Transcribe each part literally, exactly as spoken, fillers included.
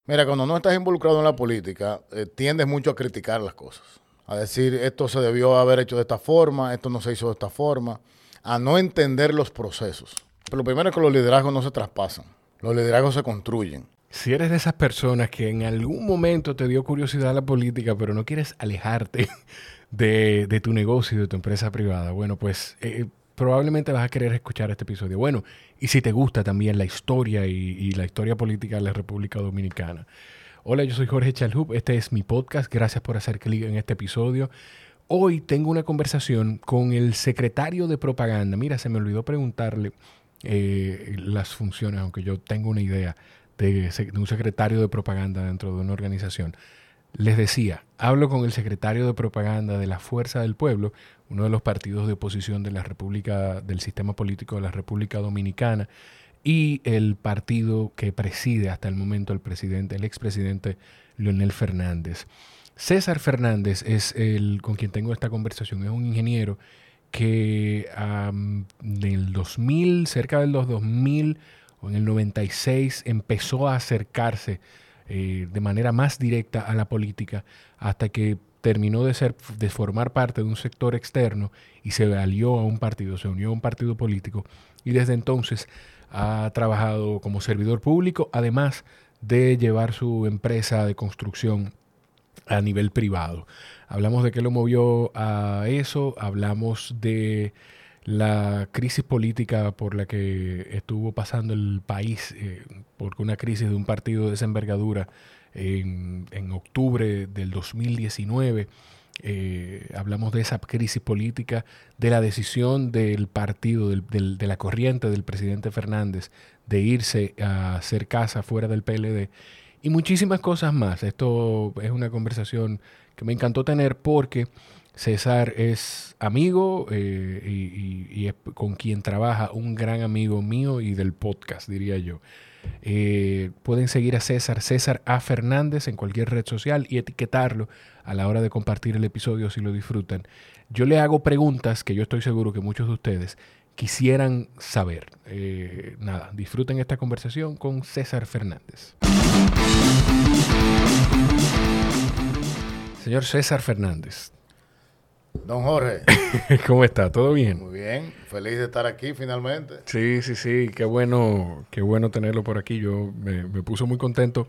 Mira, cuando no estás involucrado en la política, eh, tiendes mucho a criticar las cosas. A decir, esto se debió haber hecho de esta forma, esto no se hizo de esta forma. A no entender los procesos. Pero lo primero es que los liderazgos no se traspasan. Los liderazgos se construyen. Si eres de esas personas que en algún momento te dio curiosidad la política, pero no quieres alejarte de, de tu negocio y de tu empresa privada, bueno, pues eh, probablemente vas a querer escuchar este episodio. Bueno, y si te gusta también la historia y, y la historia política de la República Dominicana. Hola, yo soy Jorge Chalhub, este es mi podcast, gracias por hacer clic en este episodio. Hoy tengo una conversación con el secretario de propaganda. Mira, se me olvidó preguntarle eh, las funciones, aunque yo tengo una idea de, de un secretario de propaganda dentro de una organización. Les decía, hablo con el secretario de propaganda de la Fuerza del Pueblo, uno de los partidos de oposición de la República, del sistema político de la República Dominicana, y el partido que preside hasta el momento el presidente, el expresidente Leonel Fernández. César Fernández es el con quien tengo esta conversación. Es un ingeniero que um, del dos mil, cerca del dos mil o en el noventa y seis, empezó a acercarse eh, de manera más directa a la política hasta que terminó de, ser, de formar parte de un sector externo y se alió a un partido, se unió a un partido político y desde entonces ha trabajado como servidor público, además de llevar su empresa de construcción a nivel privado. Hablamos de qué lo movió a eso, hablamos de la crisis política por la que estuvo pasando el país, eh, porque una crisis de un partido de esa envergadura en, en octubre del dos mil diecinueve. Eh, hablamos de esa crisis política, de la decisión del partido, del, del, de la corriente del presidente Fernández de irse a hacer casa fuera del P L D y muchísimas cosas más. Esto es una conversación que me encantó tener porque César es amigo eh, y, y, y es con quien trabaja un gran amigo mío y del podcast, diría yo. Eh, pueden seguir a César, César A. Fernández en cualquier red social y etiquetarlo a la hora de compartir el episodio si lo disfrutan. Yo le hago preguntas que yo estoy seguro que muchos de ustedes quisieran saber. Eh, nada, disfruten esta conversación con César Fernández. Señor César Fernández. Don Jorge. ¿Cómo está? ¿Todo bien? Muy bien. Feliz de estar aquí finalmente. Sí, sí, sí. Qué bueno, qué bueno tenerlo por aquí. Yo me, me puso muy contento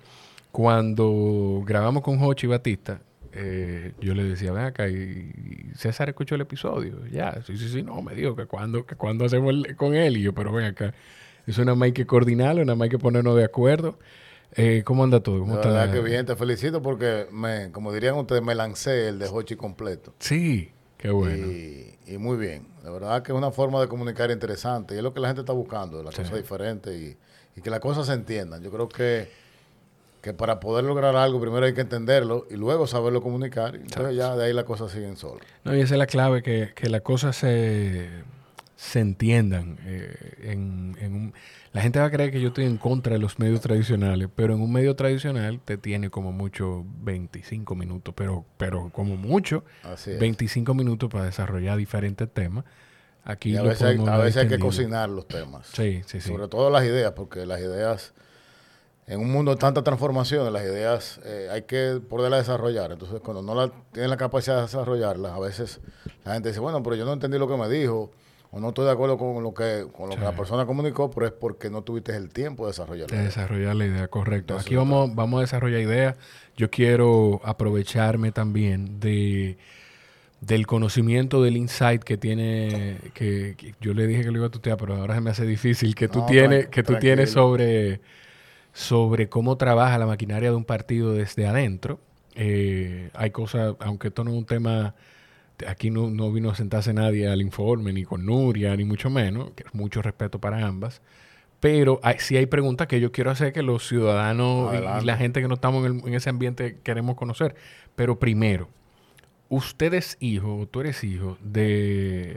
cuando grabamos con Jochi Batista. Eh, yo le decía, ven acá, y, y César escuchó el episodio. Ya, sí, sí, sí. No, me dijo que cuando, que cuando hacemos el, con él. Y yo, pero ven acá. Eso nada más hay que coordinarlo, nada más hay que ponernos de acuerdo. Eh, ¿Cómo anda todo? ¿Cómo La está? verdad que bien, te felicito porque, me, como dirían ustedes, me lancé el de Hochi completo. Sí, qué bueno. Y, y muy bien. La verdad que es una forma de comunicar interesante. Y es lo que la gente está buscando, las Sí. cosas diferentes y, y que las cosas se entiendan. Yo creo que, que para poder lograr algo, primero hay que entenderlo y luego saberlo comunicar. Y entonces ya de ahí las cosas siguen solas. No, y esa es la clave, que, que las cosas se, se entiendan. Eh, en, en un, la gente va a creer que yo estoy en contra de los medios tradicionales, pero en un medio tradicional te tiene como mucho veinticinco minutos, pero, pero como mucho Así es. veinticinco minutos para desarrollar diferentes temas. Aquí Y a lo veces, hay, podemos a dar veces hay que extendido. cocinar los temas. Sí, sí, sí. Sobre todo las ideas, porque las ideas, en un mundo de tantas transformaciones, las ideas eh, hay que poderlas desarrollar. Entonces, cuando no la, tienen la capacidad de desarrollarlas, a veces la gente dice, bueno, pero yo no entendí lo que me dijo, o no estoy de acuerdo con lo que, con lo Sí. que la persona comunicó, pero es porque no tuviste el tiempo de desarrollarla. De desarrollar la idea, correcto. Entonces, Aquí vamos, vamos a desarrollar ideas. Yo quiero aprovecharme también de del conocimiento, del insight que tiene, que, que yo le dije que lo iba a tutear, pero ahora se me hace difícil, que tú No, tienes, tran- que tú tranquilo. tienes sobre, sobre cómo trabaja la maquinaria de un partido desde adentro. Eh, hay cosas, aunque esto no es un tema, aquí no, no vino a sentarse nadie al informe, ni con Nuria, ni mucho menos, que es mucho respeto para ambas. Pero hay, sí hay preguntas que yo quiero hacer que los ciudadanos y, y Adelante. la gente que no estamos en, el- en ese ambiente queremos conocer. Pero primero, usted es hijo, tú eres hijo de,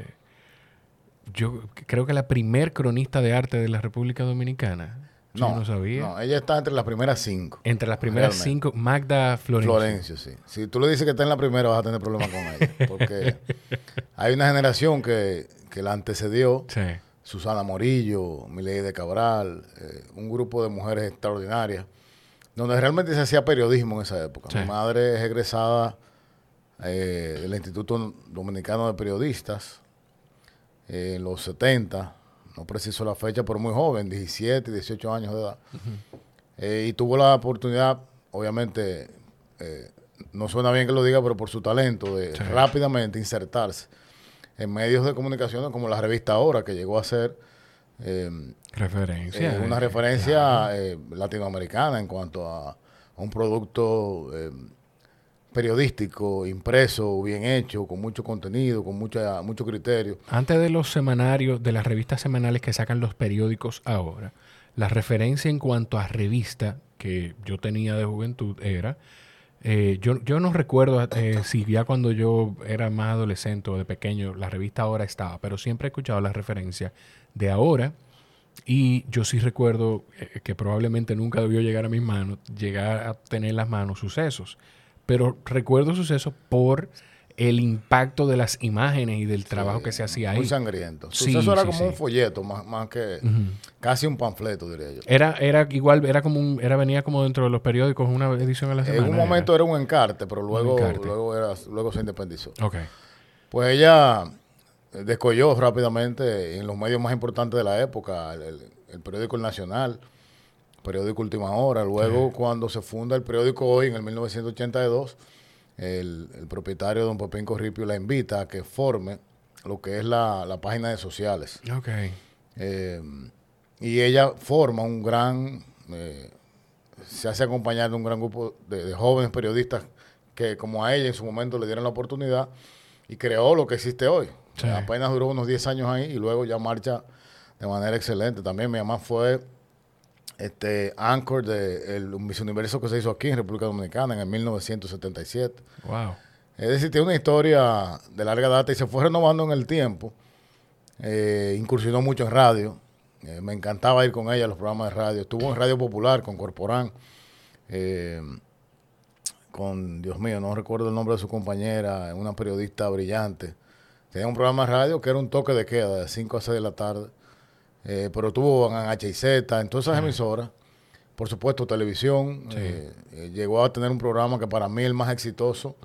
yo creo que la primer cronista de arte de la República Dominicana. Yo No, no sabía. no, ella está entre las primeras cinco. Entre las primeras Realmente. cinco, Magda Florencio. Florencio, sí. Si tú le dices que está en la primera, vas a tener problemas con ella. Porque hay una generación que, que la antecedió. Sí. Susana Morillo, Mileide Cabral, eh, un grupo de mujeres extraordinarias. donde realmente se hacía periodismo en esa época. Sí. Mi madre es egresada eh, del Instituto Dominicano de Periodistas eh, en los setenta, no preciso la fecha, pero muy joven, diecisiete, dieciocho años de edad. Uh-huh. eh, y tuvo la oportunidad, obviamente, eh, no suena bien que lo diga, pero por su talento, de sí. rápidamente insertarse en medios de comunicación como la revista Ahora, que llegó a ser eh, referencia, eh, una referencia claro. eh, latinoamericana en cuanto a, a un producto eh, periodístico, impreso, bien hecho, con mucho contenido, con mucha, mucho criterio. Antes de los semanarios, de las revistas semanales que sacan los periódicos ahora, la referencia en cuanto a revista que yo tenía de juventud era... Eh, yo, yo no recuerdo eh, si ya cuando yo era más adolescente o de pequeño la revista Ahora estaba, pero siempre he escuchado la referencia de Ahora y yo sí recuerdo eh, que probablemente nunca debió llegar a mis manos, llegar a tener en las manos Sucesos, pero recuerdo Sucesos por el impacto de las imágenes y del trabajo sí, que se hacía ahí. Muy sangriento. Suceso sí, era sí, como sí. un folleto, más, más que uh-huh. casi un panfleto, diría yo. Era, era igual, era como un, era venía como dentro de los periódicos una edición a la semana. En un momento era, era un encarte, pero luego, encarte. luego, era, luego se independizó. Okay. Pues ella descolló rápidamente en los medios más importantes de la época, el, el, el periódico El Nacional, el periódico Última Hora. Luego, sí. cuando se funda el periódico Hoy, en el mil novecientos ochenta y dos, El, el propietario, don Pepín Corripio, la invita a que forme lo que es la, la página de sociales. Okay. Eh, y ella forma un gran, eh, se hace acompañar de un gran grupo de, de jóvenes periodistas que como a ella en su momento le dieron la oportunidad y creó lo que existe hoy. Sí. Apenas duró unos diez años ahí y luego ya marcha de manera excelente. También mi mamá fue... Este anchor de el Miss Universo que se hizo aquí en República Dominicana en el mil novecientos setenta y siete. Wow. Es decir, tiene una historia de larga data y se fue renovando en el tiempo. Eh, incursionó mucho en radio. Eh, me encantaba ir con ella a los programas de radio. Estuvo en Radio Popular con Corporán. Eh, con, Dios mío, no recuerdo el nombre de su compañera, una periodista brillante. Tenía un programa de radio que era un toque de queda de cinco a seis de la tarde. Eh, pero tuvo en H I Z, en todas esas sí. emisoras, por supuesto televisión, sí. eh, eh, llegó a tener un programa que para mí es el más exitoso,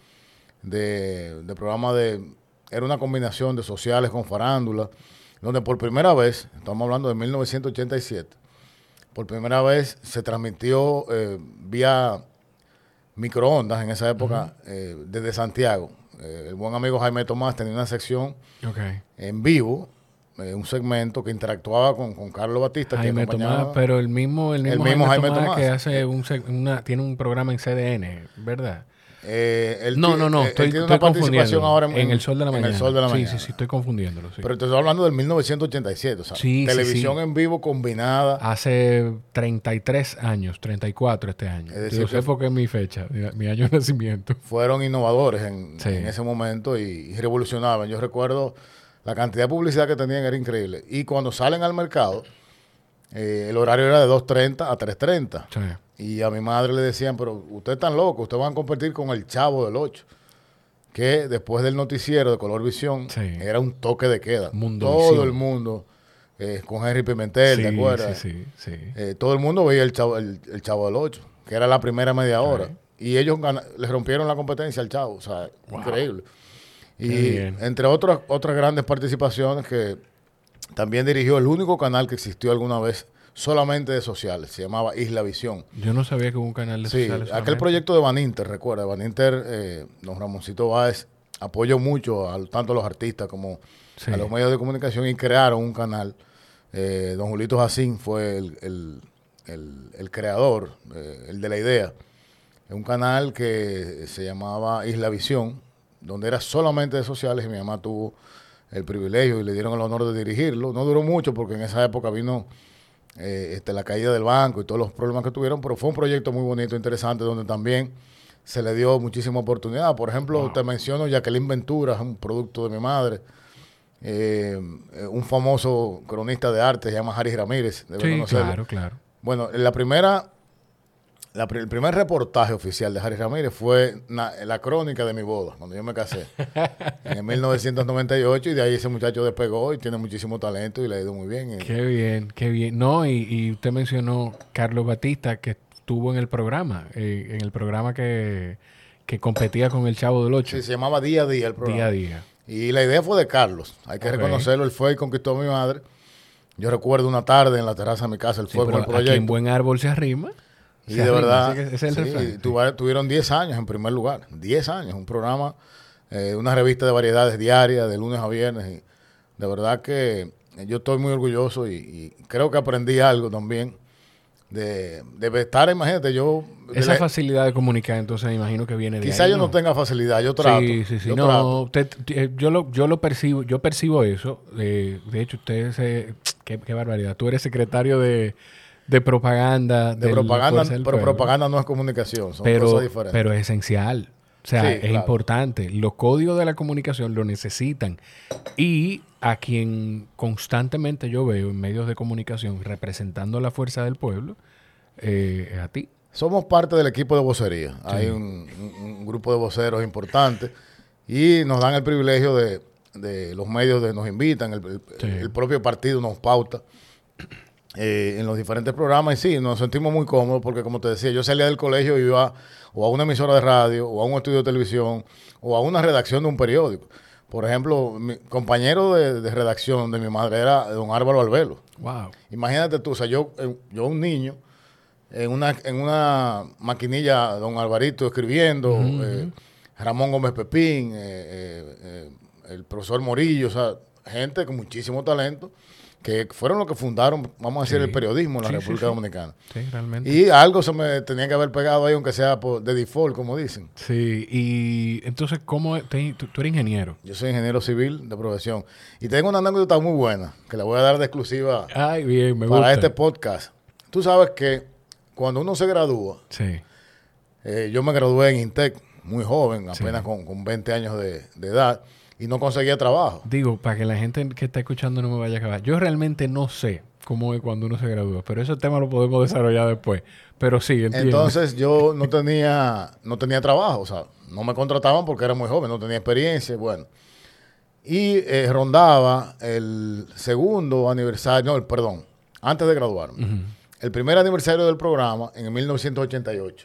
de, de programa de, era una combinación de sociales con farándula, donde por primera vez, estamos hablando de mil novecientos ochenta y siete, por primera vez se transmitió eh, vía microondas en esa época uh-huh. eh, desde Santiago. Eh, el buen amigo Jaime Tomás tenía una sección okay. en vivo, un segmento que interactuaba con, con Carlos Batista. Jaime que Tomás, pero el mismo, el mismo, el mismo Jaime, Jaime Tomás, Tomás que hace un, una, tiene un programa en C D N, ¿verdad? Eh, él no, no, no, él, estoy, él tiene estoy una participación ahora en, en El Sol de la Mañana. En El Sol de la sí, Mañana. Sí, sí, estoy confundiéndolo. Sí. Pero te estoy hablando del mil novecientos ochenta y siete, o sea, sí, televisión sí, sí. en vivo combinada. Hace treinta y tres años, treinta y cuatro este año. Es decir, yo sé porque es mi fecha, mi año de nacimiento. Fueron innovadores en, sí. en ese momento y, y revolucionaban. Yo recuerdo la cantidad de publicidad que tenían era increíble. Y cuando salen al mercado, eh, el horario era de dos treinta a tres treinta. Sí. Y a mi madre le decían, pero usted es tan loco, usted va a competir con el Chavo del ocho. Que después del noticiero de Color Visión, sí. era un toque de queda. Mundo todo visión. el mundo, eh, con Henry Pimentel, sí, ¿te acuerdas? Sí, sí, sí. Eh, todo el mundo veía el Chavo, el, el Chavo del ocho, que era la primera media hora. Sí. Y ellos les rompieron la competencia al Chavo, o sea, wow. increíble. Y entre otras otras grandes participaciones que también dirigió el único canal que existió alguna vez solamente de sociales, se llamaba Isla Visión. Yo no sabía que hubo un canal de sí, sociales. Sí, aquel proyecto de Baninter, recuerda, Baninter, eh, don Ramoncito Báez apoyó mucho a tanto a los artistas como sí. a los medios de comunicación y crearon un canal. Eh, don Julito Jacín fue el, el, el, el creador, eh, el de la idea. Un canal que se llamaba Isla Visión, donde era solamente de sociales y mi mamá tuvo el privilegio y le dieron el honor de dirigirlo. No duró mucho porque en esa época vino eh, este, la caída del banco y todos los problemas que tuvieron, pero fue un proyecto muy bonito, interesante, donde también se le dio muchísima oportunidad. Por ejemplo, wow. te menciono Jacqueline Ventura, un producto de mi madre, eh, un famoso cronista de arte, se llama Haris Ramírez. Debe sí, conocerlo. claro, claro. Bueno, la primera... La, el primer reportaje oficial de Haris Ramírez fue na, la crónica de mi boda, cuando yo me casé, en el mil novecientos noventa y ocho, y de ahí ese muchacho despegó y tiene muchísimo talento y le ha ido muy bien. Qué bien, qué bien. No, y, y usted mencionó Carlos Batista, que estuvo en el programa, eh, en el programa que, que competía con el Chavo del Ocho. Sí, se llamaba Día a Día el programa. Día a Día. Y la idea fue de Carlos, hay que Ok. reconocerlo, él fue y conquistó a mi madre. Yo recuerdo una tarde en la terraza de mi casa, él Sí, fue con pero el aquí proyecto. en Buen Árbol se arrima. Y se de arrima, verdad, así que ese es el sí, refrán, sí. tuva- tuvieron diez años en primer lugar. diez años, un programa, eh, una revista de variedades diarias, de lunes a viernes. Y de verdad que yo estoy muy orgulloso y, y creo que aprendí algo también. De, de estar, imagínate, yo... de Esa la- facilidad de comunicar, entonces me imagino que viene de quizá ahí, yo no tenga facilidad, yo trato. Sí, sí, sí. yo No, trato. usted- t- eh, yo, lo, yo lo percibo, yo percibo eso. eh, de hecho, usted es... eh, qué, qué barbaridad. Tú eres secretario de, de propaganda. De del propaganda, Fuerza del pero Pueblo. propaganda no es comunicación, son pero, cosas diferentes. pero es esencial. O sea, Sí, es claro. importante. Los códigos de la comunicación lo necesitan. Y a quien constantemente yo veo en medios de comunicación representando la fuerza del pueblo, eh, es a ti. Somos parte del equipo de vocería. Sí. Hay un, un- un grupo de voceros importante y nos dan el privilegio de, de los medios de nos invitan, el, el- Sí. el propio partido nos pauta eh, en los diferentes programas y sí, nos sentimos muy cómodos porque como te decía, yo salía del colegio y iba o a una emisora de radio o a un estudio de televisión o a una redacción de un periódico. Por ejemplo, mi compañero de, de redacción de mi madre era don Álvaro Albelo. Wow. Imagínate tú, o sea, yo, eh, yo un niño en una, en una maquinilla, don Alvarito escribiendo, Ujú, eh, ujú. Ramón Gómez Pepín, eh, eh, eh, el profesor Morillo, o sea, gente con muchísimo talento, que fueron los que fundaron, vamos a decir, Sí. el periodismo en la Sí, sí, República sí. Dominicana. Sí, realmente. Y algo se me tenía que haber pegado ahí, aunque sea por, de default, como dicen. Sí, y entonces, ¿cómo te- tú, tú eres ingeniero? Yo soy ingeniero civil de profesión. Y tengo una anécdota muy buena, que la voy a dar de exclusiva Ay, bien, me para gusta. este podcast. Tú sabes que cuando uno se gradúa, Sí, Eh, yo me gradué en Intec muy joven, Sí. apenas con, con veinte años de, de edad, y no conseguía trabajo. digo, para que la gente que está escuchando no me vaya a acabar. Yo realmente no sé cómo es cuando uno se gradúa, pero ese tema lo podemos desarrollar después. Pero sí, entiendo. Entonces yo no tenía, no tenía trabajo, o sea, no me contrataban porque era muy joven, no tenía experiencia, y bueno. Y eh, rondaba el segundo aniversario, no, el, perdón, antes de graduarme. Ujú. El primer aniversario del programa en mil novecientos ochenta y ocho.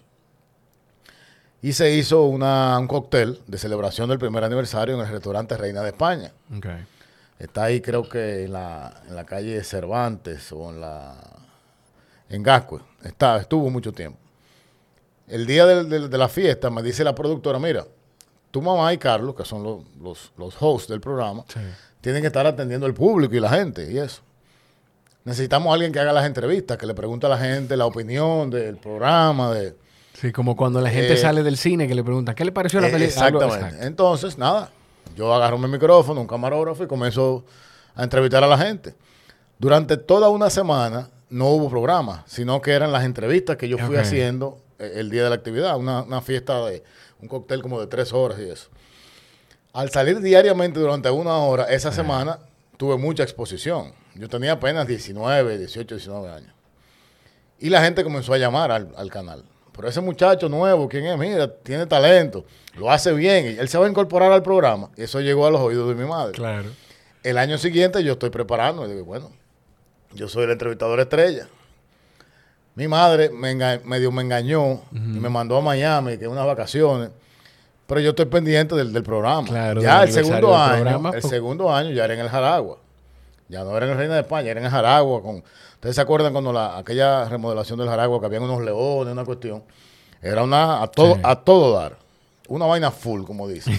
Y se hizo una, un cóctel de celebración del primer aniversario en el restaurante Reina de España. Ok. Está ahí creo que en la, en la calle Cervantes o en la en Gascue. Está, estuvo mucho tiempo. El día del- del- de la fiesta me dice la productora, mira, tu mamá y Carlos, que son los, los, los hosts del programa, Sí. tienen que estar atendiendo al público y la gente y eso. Necesitamos a alguien que haga las entrevistas, que le pregunte a la gente la opinión del programa, de... Sí, como cuando la gente Eh, sala del cine que le preguntan, ¿qué le pareció la Eh, película? Algo- Exactamente. exacto. Entonces, nada, yo agarro mi micrófono, un camarógrafo y comienzo a entrevistar a la gente. Durante toda una semana no hubo programa, sino que eran las entrevistas que yo fui Ok. haciendo eh, el día de la actividad, una, una fiesta de un cóctel como de tres horas y eso. Al salir diariamente durante una hora, esa semana tuve mucha exposición. Yo tenía apenas diecinueve, dieciocho, diecinueve años. Y la gente comenzó a llamar al, al canal. Pero ese muchacho nuevo, ¿quién es? Mira, tiene talento, lo hace bien. Y él se va a incorporar al programa. Y eso llegó a los oídos de mi madre. Claro. El año siguiente yo estoy preparando. Y digo, bueno, yo soy el entrevistador estrella. Mi madre me enga- medio me engañó y me mandó a Miami, que unas vacaciones. Pero yo estoy pendiente del, del programa. Claro, ya del el segundo aniversario del año, programa, el pues- segundo año ya era en el Jaragua. Ya no era en el Reina de España, era en el Jaragua. Con, ¿ustedes se acuerdan cuando la, aquella remodelación del Jaragua, que habían unos leones, una cuestión? Era una a todo, Sí. a todo dar. Una vaina full, como dicen.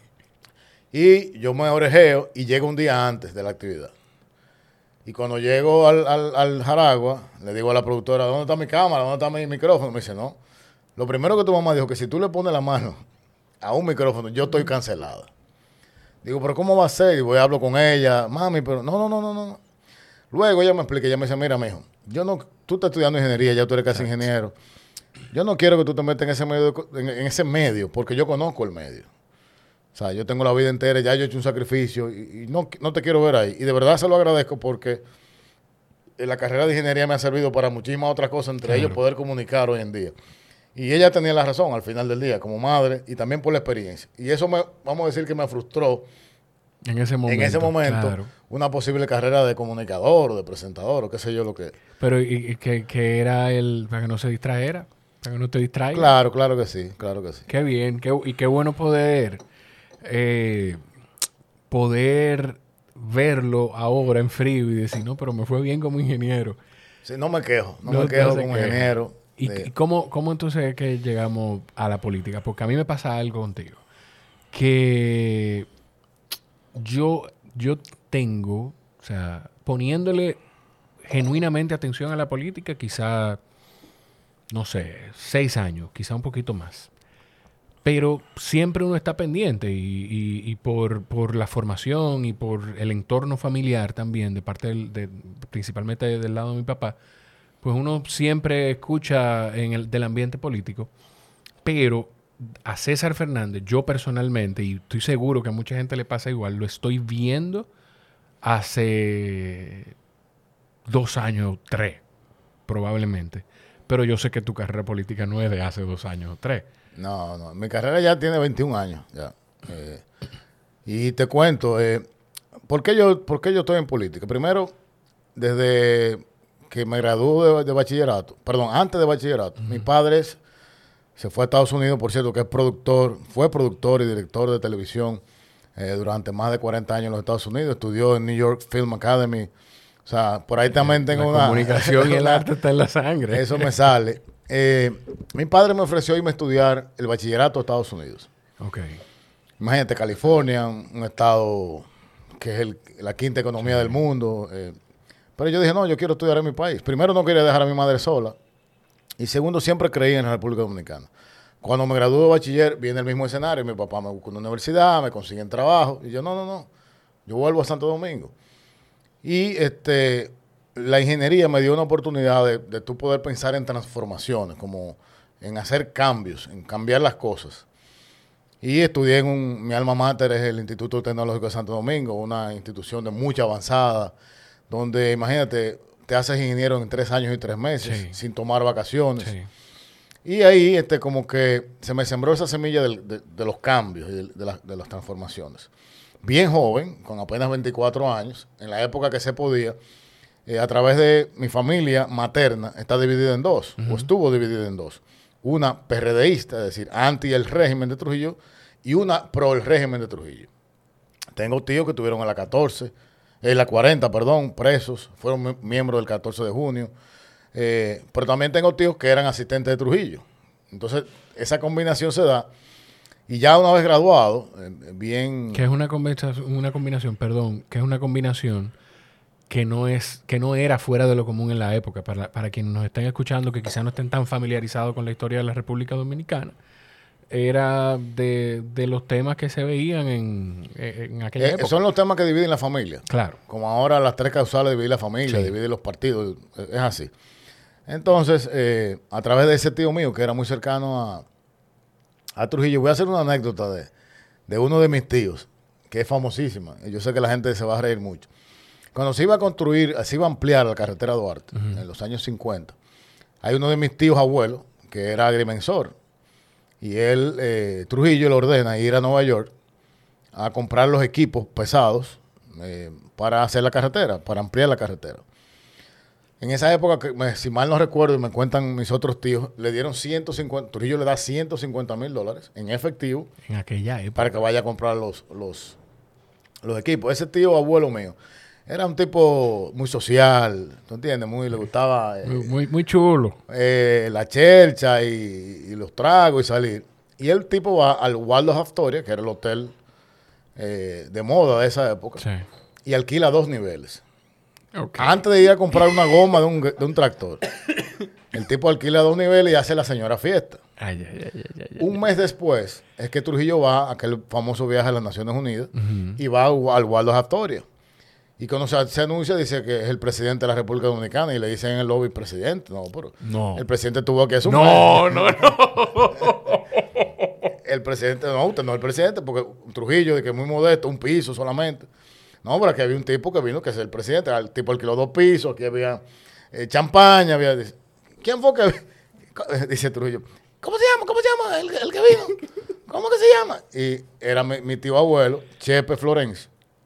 Y yo me orejeo y llego un día antes de la actividad. Y cuando llego al, al, al Jaragua, le digo a la productora, ¿dónde está mi cámara? ¿Dónde está mi micrófono? Me dice, no. Lo primero que tu mamá dijo, que si tú le pones la mano a un micrófono, yo estoy cancelada. Digo, ¿pero cómo va a ser? Y voy a hablar con ella. Mami, pero no, no, no, no, no. Luego ella me explica, ella me dice, mira, mijo, yo no, tú estás estudiando ingeniería, ya tú eres casi ingeniero. Yo no quiero que tú te metas en ese medio, de- en, en ese medio, porque yo conozco el medio. O sea, yo tengo la vida entera, ya yo he hecho un sacrificio y, y no, no te quiero ver ahí. Y de verdad se lo agradezco porque la carrera de ingeniería me ha servido para muchísimas otras cosas, entre Claro. ellos poder comunicar hoy en día. Y ella tenía la razón al final del día, como madre, y también por la experiencia. Y eso, me, vamos a decir que me frustró En ese momento. En ese momento, claro. una posible carrera de comunicador o de presentador o qué sé yo lo que... Pero y, y que, que era el... Para que no se distrajera. Para que no te distraiga. Claro, claro que sí, claro que sí. Qué bien. Qué, y qué bueno poder... Eh, poder verlo ahora en frío y decir, no, pero me fue bien como ingeniero. Sí, no me quejo, no, No me te quejo hace como queja. ingeniero. ¿Y, de- y cómo, cómo entonces es que llegamos a la política? Porque a mí me pasa algo contigo. Que yo, yo tengo, o sea, poniéndole genuinamente atención a la política, quizá, no sé, seis años, quizá un poquito más. Pero siempre uno está pendiente y, y- y por, por la formación y por el entorno familiar también, de parte del, de- principalmente del lado de mi papá, pues uno siempre escucha en el, del ambiente político, pero a César Fernández, yo personalmente, y estoy seguro que a mucha gente le pasa igual, lo estoy viendo hace dos años, tres, probablemente. Pero yo sé que tu carrera política no es de hace dos años o tres. No, no, mi carrera ya tiene veintiún años. Ya. Eh, y te cuento, eh, ¿por qué yo, por qué yo estoy en política? Primero, desde que me gradué de, de bachillerato, perdón, antes de bachillerato, mi padre es- se fue a Estados Unidos, por cierto, que es productor, fue productor y director de televisión eh, durante más de cuarenta años en los Estados Unidos, estudió en New York Film Academy. O sea, por ahí también tengo La una... comunicación y el una- arte está en la sangre. Eso me sale. Eh, mi padre me ofreció irme a estudiar el bachillerato de Estados Unidos. Ok. Imagínate, California, un, un estado que es el- la quinta economía del mundo. eh. Pero yo dije, no, yo quiero estudiar en mi país. Primero, no quería dejar a mi madre sola. Y segundo, siempre creí en la República Dominicana. Cuando me gradué de bachiller, viene el mismo escenario. Mi papá me buscó una universidad, me consiguen trabajo. Y yo, no, no, no. Yo vuelvo a Santo Domingo. Y este, la ingeniería me dio una oportunidad de, de tú poder pensar en transformaciones, como en hacer cambios, en cambiar las cosas. Y estudié en un, mi alma mater es el Instituto Tecnológico de Santo Domingo, una institución de mucha avanzada, donde imagínate, te haces ingeniero en tres años y tres meses, Sí. sin tomar vacaciones. Sí. Y ahí este, como que se me sembró esa semilla del- de, de los cambios y de, de las- de las transformaciones. Bien joven, con apenas veinticuatro años, en la época que se podía, eh, a través de mi familia materna, está dividida en dos, o estuvo dividida en dos. Una PRDista, es decir, anti el régimen de Trujillo, y una pro el régimen de Trujillo. Tengo tíos que tuvieron en la catorce, en la cuarenta, perdón, presos, fueron mi- miembros del catorce de junio. Eh, pero también tengo tíos que eran asistentes de Trujillo. Entonces, esa combinación se da. Y ya una vez graduado, eh, bien... Que es una combinación, una combinación, perdón, que es una combinación que no es, que no era fuera de lo común en la época. Para, para quienes nos estén escuchando, que quizás no estén tan familiarizados con la historia de la República Dominicana, era de, de los temas que se veían en, en aquella eh, época. son los temas que dividen la familia. Claro. Como ahora las tres causales dividen la familia, Sí. dividen los partidos. eh, Es así. Entonces, eh, a través de ese tío mío, que era muy cercano a, a Trujillo, voy a hacer una anécdota de, de uno de mis tíos, que es famosísima. Y yo sé que la gente se va a reír mucho. Cuando se iba a construir, se iba a ampliar la carretera Duarte, en los años cincuenta, hay uno de mis tíos abuelos, que era agrimensor, y él, eh, Trujillo, le ordena ir a Nueva York a comprar los equipos pesados eh, para hacer la carretera, para ampliar la carretera. En esa época, que me- si mal no recuerdo, y me cuentan mis otros tíos, le dieron ciento cincuenta, Trujillo le da ciento cincuenta mil dólares en efectivo En aquella época. para que vaya a comprar los, los, los equipos. Ese tío abuelo mío era un tipo muy social, ¿tú entiendes? Muy, le gustaba eh, Muy, muy, muy chulo. eh, la chelcha y, y los tragos y salir. Y el tipo va al Waldorf Astoria, que era el hotel eh, de moda de esa época, Sí. y alquila dos niveles. Ok. Antes de ir a comprar una goma de un, de un tractor, el tipo alquila dos niveles y hace la señora fiesta. Ay, ay, ay, ay, ay, ay. Un mes después es que Trujillo va a aquel famoso viaje a las Naciones Unidas y va al, al Waldorf Astoria. Y cuando se, se anuncia, dice que es el presidente de la República Dominicana y le dicen en el lobby presidente. No, pero No. el presidente tuvo que asumir. No, no, no. El presidente, no, usted no es el presidente, porque Trujillo, de que es muy modesto, un piso solamente. No, pero aquí había un tipo que vino que es el presidente. El tipo alquiló dos pisos, aquí había eh, champaña, había... dice, ¿quién fue que...? Dice Trujillo, ¿cómo se llama? ¿Cómo se llama el, el que vino? ¿Cómo que se llama? Y era mi, mi tío abuelo, Chepe Florencio.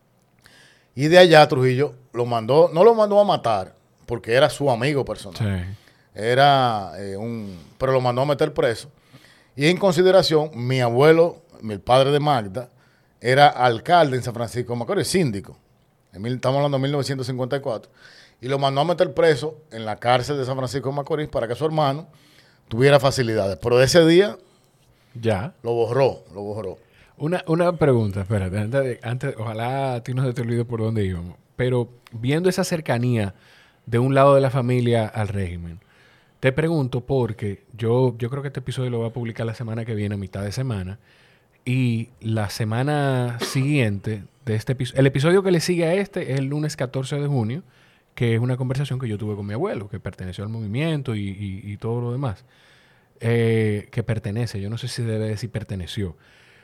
Y de allá Trujillo lo mandó, no lo mandó a matar, porque era su amigo personal. Sí. Era eh, un, pero lo mandó a meter preso. Y en consideración, mi abuelo, el padre de Magda, era alcalde en San Francisco de Macorís, síndico. En mil, estamos hablando de mil novecientos cincuenta y cuatro. Y lo mandó a meter preso en la cárcel de San Francisco de Macorís para que su hermano tuviera facilidades. Pero de ese día Ya. lo borró, lo borró. Una, una pregunta, espérate, antes, de- antes, ojalá a ti no se te olvide por dónde íbamos. Pero viendo esa cercanía de un lado de la familia al régimen, te pregunto porque yo, yo creo que este episodio lo voy a publicar la semana que viene, a mitad de semana, y la semana siguiente de este episodio, el episodio que le sigue a este es el lunes catorce de junio, que es una conversación que yo tuve con mi abuelo, que perteneció al movimiento y, y- y todo lo demás. Eh, que pertenece, yo no sé si debe decir perteneció.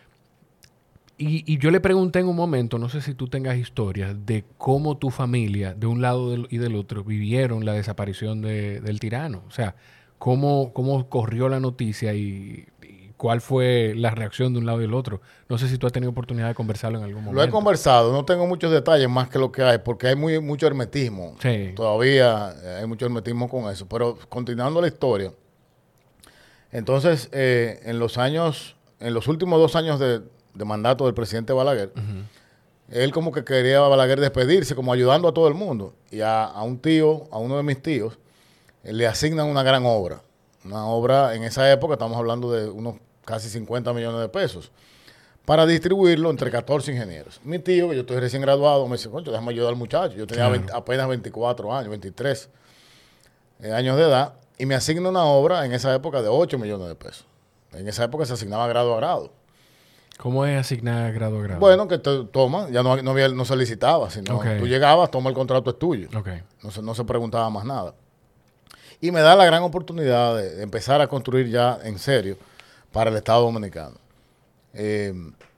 Y, y yo le pregunté en un momento, no sé si tú tengas historias, de cómo tu familia, de un lado del- y del otro, vivieron la desaparición de- del tirano. O sea, cómo, cómo corrió la noticia y, y cuál fue la reacción de un lado y del otro. No sé si tú has tenido oportunidad de conversarlo en algún momento. Lo he conversado, no tengo muchos detalles más que lo que hay, porque hay muy, mucho hermetismo. Sí. Todavía eh, hay mucho hermetismo con eso. Pero continuando la historia, entonces, eh, en los años, en los últimos dos años de, de mandato del presidente Balaguer, Ujú. él como que quería a Balaguer despedirse, como ayudando a todo el mundo. Y a, a un tío, a uno de mis tíos, eh, le asignan una gran obra. Una obra, en esa época, estamos hablando de unos casi cincuenta millones de pesos, para distribuirlo entre catorce ingenieros. Mi tío, que yo estoy recién graduado, me dice, concho, déjame ayudar al muchacho. Yo tenía Claro. veinte apenas veinticuatro años, veintitrés eh, años de edad, y me asigna una obra en esa época de ocho millones de pesos. En esa época se asignaba grado a grado. ¿Cómo es asignar grado a grado? Bueno, que te toma, ya no, no, había, no se licitaba, sino Ok. tú llegabas, toma el contrato, es tuyo. Ok. No se, no se preguntaba más nada. Y me da la gran oportunidad de, de empezar a construir ya en serio para el Estado Dominicano. Eh,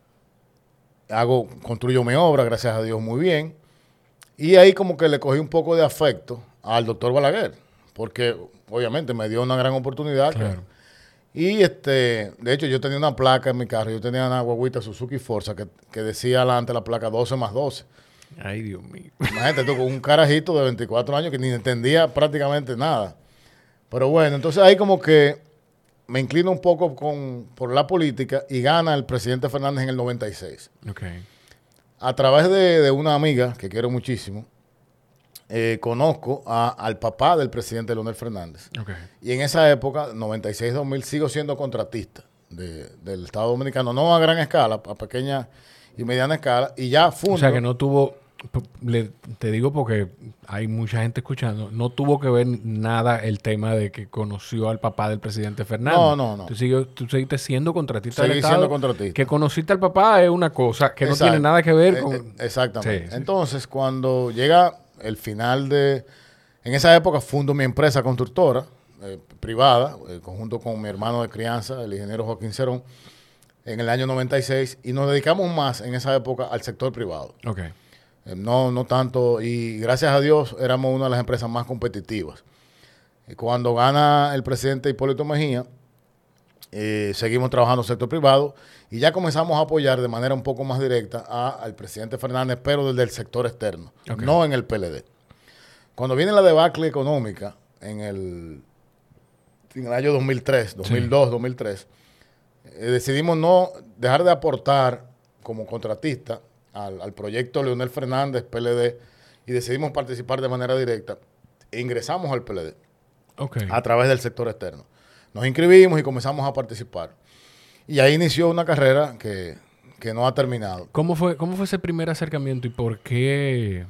hago, construyo mi obra, gracias a Dios, muy bien. Y ahí como que le cogí un poco de afecto al doctor Balaguer, porque obviamente me dio una gran oportunidad. Claro. Y este, de hecho, yo tenía una placa en mi carro, yo tenía una guaguita Suzuki Forza que, que decía adelante la placa doce más doce. Ay, Dios mío. Imagínate tú con un carajito de veinticuatro años que ni entendía prácticamente nada. Pero bueno, entonces ahí como que me inclino un poco con, por la política y gana el presidente Fernández en el noventa y seis. Ok. A través de, de una amiga que quiero muchísimo, eh, conozco a- al papá del presidente Leonel Fernández. Ok. Y en esa época, noventa y seis dos mil, sigo siendo contratista de- del Estado Dominicano, no a gran escala, a pequeña y mediana escala, y ya fundo. O sea que no tuvo, p- le- te digo porque hay mucha gente escuchando, no tuvo que ver nada el tema de que conoció al papá del presidente Fernández. No, no, no. Tú, sigues, tú seguiste siendo contratista del Seguí Estado. siendo contratista. Que conociste al papá es una cosa que no Exacto. tiene nada que ver Eh, con... eh, exactamente. Sí, sí. Entonces, cuando llega el final de... En esa época fundo mi empresa constructora eh, privada, eh, conjunto con mi hermano de crianza, el ingeniero Joaquín Cerón, en el año noventa y seis, y nos dedicamos más en esa época al sector privado. Ok. Eh, no, no tanto, y gracias a Dios éramos una de las empresas más competitivas. Y cuando gana el presidente Hipólito Mejía, eh, seguimos trabajando en el sector privado y ya comenzamos a apoyar de manera un poco más directa a- al presidente Fernández, pero desde el sector externo, Ok. no en el P L D. Cuando viene la debacle económica en el, en el año dos mil tres, dos mil dos, dos mil tres, eh, decidimos no dejar de aportar como contratista al, al proyecto Leonel Fernández, P L D, y decidimos participar de manera directa e ingresamos al P L D Ok. a través del sector externo. Nos inscribimos y comenzamos a participar. Y ahí inició una carrera que, que no ha terminado. ¿Cómo fue, ¿Cómo fue ese primer acercamiento y por qué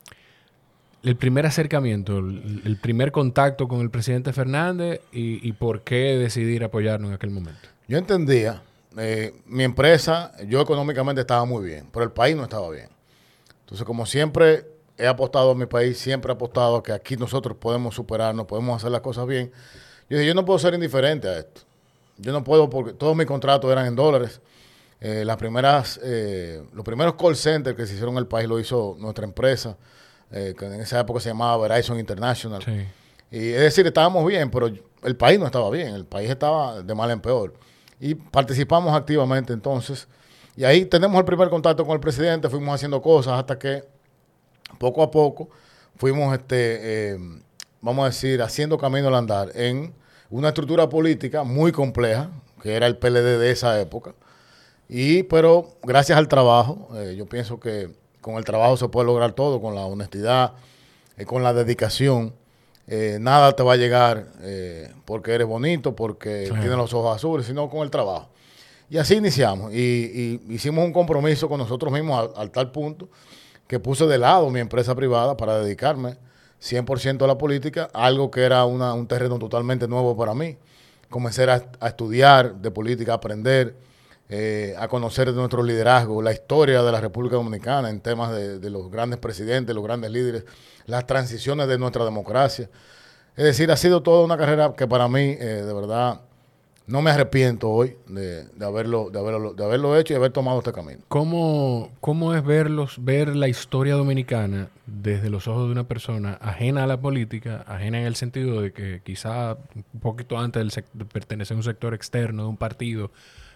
el primer acercamiento, el, el primer contacto con el presidente Fernández y, y por qué decidir apoyarnos en aquel momento? Yo entendía, eh, mi empresa, yo económicamente estaba muy bien, pero el país no estaba bien. Entonces, como siempre he apostado a mi país, siempre he apostado a que aquí nosotros podemos superarnos, podemos hacer las cosas bien. Yo dije, yo no puedo ser indiferente a esto. Yo no puedo porque todos mis contratos eran en dólares. Eh, las primeras, eh, los primeros call centers que se hicieron en el país lo hizo nuestra empresa, eh, que en esa época se llamaba Verizon International. Sí. Y es decir, estábamos bien, pero el país no estaba bien, el país estaba de mal en peor. Y participamos activamente entonces. Y ahí tenemos el primer contacto con el presidente, fuimos haciendo cosas hasta que poco a poco fuimos, este, eh, vamos a decir, haciendo camino al andar en una estructura política muy compleja, que era el P L D de esa época. Y, pero gracias al trabajo, eh, yo pienso que con el trabajo se puede lograr todo, con la honestidad, eh, con la dedicación. Eh, nada te va a llegar eh, porque eres bonito, porque sí. tienes los ojos azules, sino con el trabajo. Y así iniciamos. Y, y hicimos un compromiso con nosotros mismos al, al tal punto que puse de lado mi empresa privada para dedicarme cien por ciento a la política, algo que era una, un terreno totalmente nuevo para mí. Comencé a, a estudiar de política, a aprender, eh, a conocer de nuestro liderazgo, la historia de la República Dominicana en temas de, de los grandes presidentes, los grandes líderes, las transiciones de nuestra democracia. Es decir, ha sido toda una carrera que para mí, eh, de verdad, no me arrepiento hoy de, de, haberlo, de, haberlo, de haberlo hecho y haber tomado este camino. ¿Cómo, cómo es verlos, ver la historia dominicana desde los ojos de una persona ajena a la política, ajena en el sentido de que quizá un poquito antes del sec- de pertenecer a un sector externo de un partido,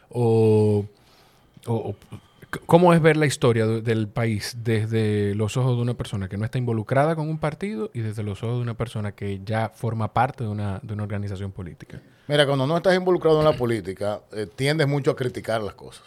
o, o, o cómo es ver la historia de, del país desde los ojos de una persona que no está involucrada con un partido y desde los ojos de una persona que ya forma parte de una, de una organización política? Mira, cuando no estás involucrado en la política, eh, tiendes mucho a criticar las cosas.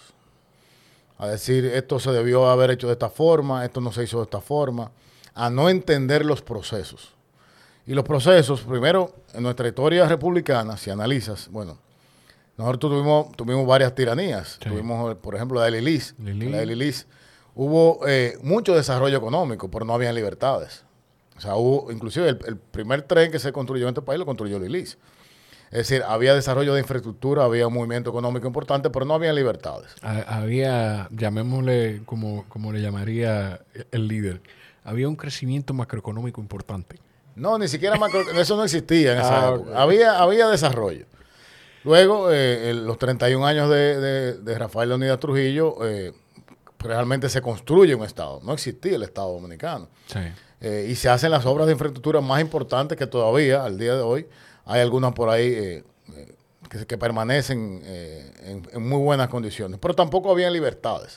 A decir, esto se debió haber hecho de esta forma, esto no se hizo de esta forma. A no entender los procesos. Y los procesos, primero, en nuestra historia republicana, si analizas, bueno, nosotros tuvimos, tuvimos varias tiranías. Sí. Tuvimos, por ejemplo, la de Lilis. Lili. La de Lilis. Hubo eh, mucho desarrollo económico, pero no había libertades. O sea, hubo, inclusive, el, el primer tren que se construyó en este país lo construyó Lilis. Es decir, había desarrollo de infraestructura, había un movimiento económico importante, pero no había libertades. Había, llamémosle como, como le llamaría el líder, había un crecimiento macroeconómico importante. No, ni siquiera macro, eso no existía en esa ah, época. Okay. Había, había desarrollo. Luego, eh, el, los treinta y un años de, de, de Rafael Leónidas Trujillo, eh, realmente se construye un Estado. No existía el Estado dominicano. Sí. Eh, y se hacen las obras de infraestructura más importantes que todavía, al día de hoy, hay algunas por ahí eh, eh, que, que permanecen eh, en, en muy buenas condiciones. Pero tampoco había libertades.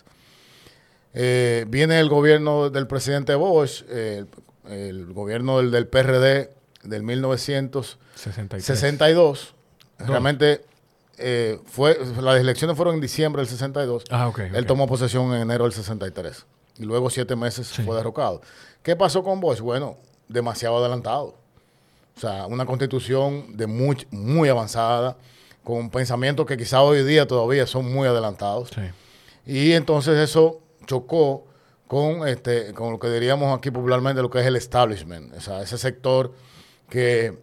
Eh, viene el gobierno del presidente Bosch, eh, el, el gobierno del, del P R D del mil novecientos sesenta y dos. Dos. Realmente eh, fue, las elecciones fueron en diciembre del sesenta y dos. Ah, okay, Él okay. tomó posesión en enero del sesenta y tres. Y luego siete meses sí. fue derrocado. ¿Qué pasó con Bosch? Bueno, demasiado adelantado. O sea, una constitución de muy, muy avanzada, con pensamientos que quizá hoy día todavía son muy adelantados. Sí. Y entonces eso chocó con, este, con lo que diríamos aquí popularmente lo que es el establishment. O sea, ese sector que,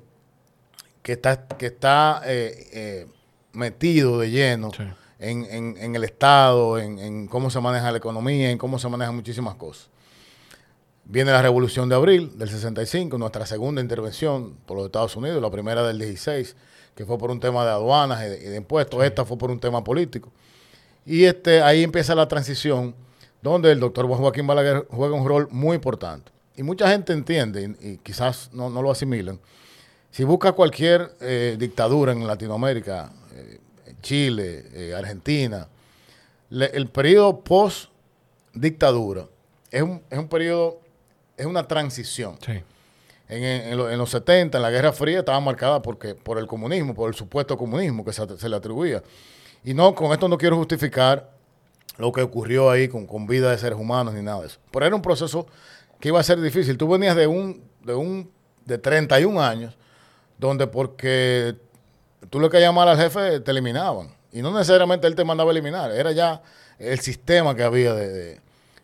que está, que está eh, eh, metido de lleno sí. en, en, en el Estado, en, en cómo se maneja la economía, en cómo se manejan muchísimas cosas. Viene la Revolución de Abril del sesenta y cinco, nuestra segunda intervención por los Estados Unidos, la primera del dieciséis, que fue por un tema de aduanas y de, y de impuestos. Sí. Esta fue por un tema político. Y este, ahí empieza la transición, donde el doctor Joaquín Balaguer juega un rol muy importante. Y mucha gente entiende, y, y quizás no, no lo asimilan, si busca cualquier eh, dictadura en Latinoamérica, eh, Chile, eh, Argentina, le, el periodo post-dictadura es un, es un periodo... Es una transición. Sí. En, en, en los setenta, en la Guerra Fría, estaba marcada porque, por el comunismo, por el supuesto comunismo que se, se le atribuía. Y no, con esto no quiero justificar lo que ocurrió ahí con, con vida de seres humanos ni nada de eso. Pero era un proceso que iba a ser difícil. Tú venías de un, de un, de treinta y un años, donde porque tú lo que llamar al jefe te eliminaban. Y no necesariamente él te mandaba a eliminar. Era ya el sistema que había de, de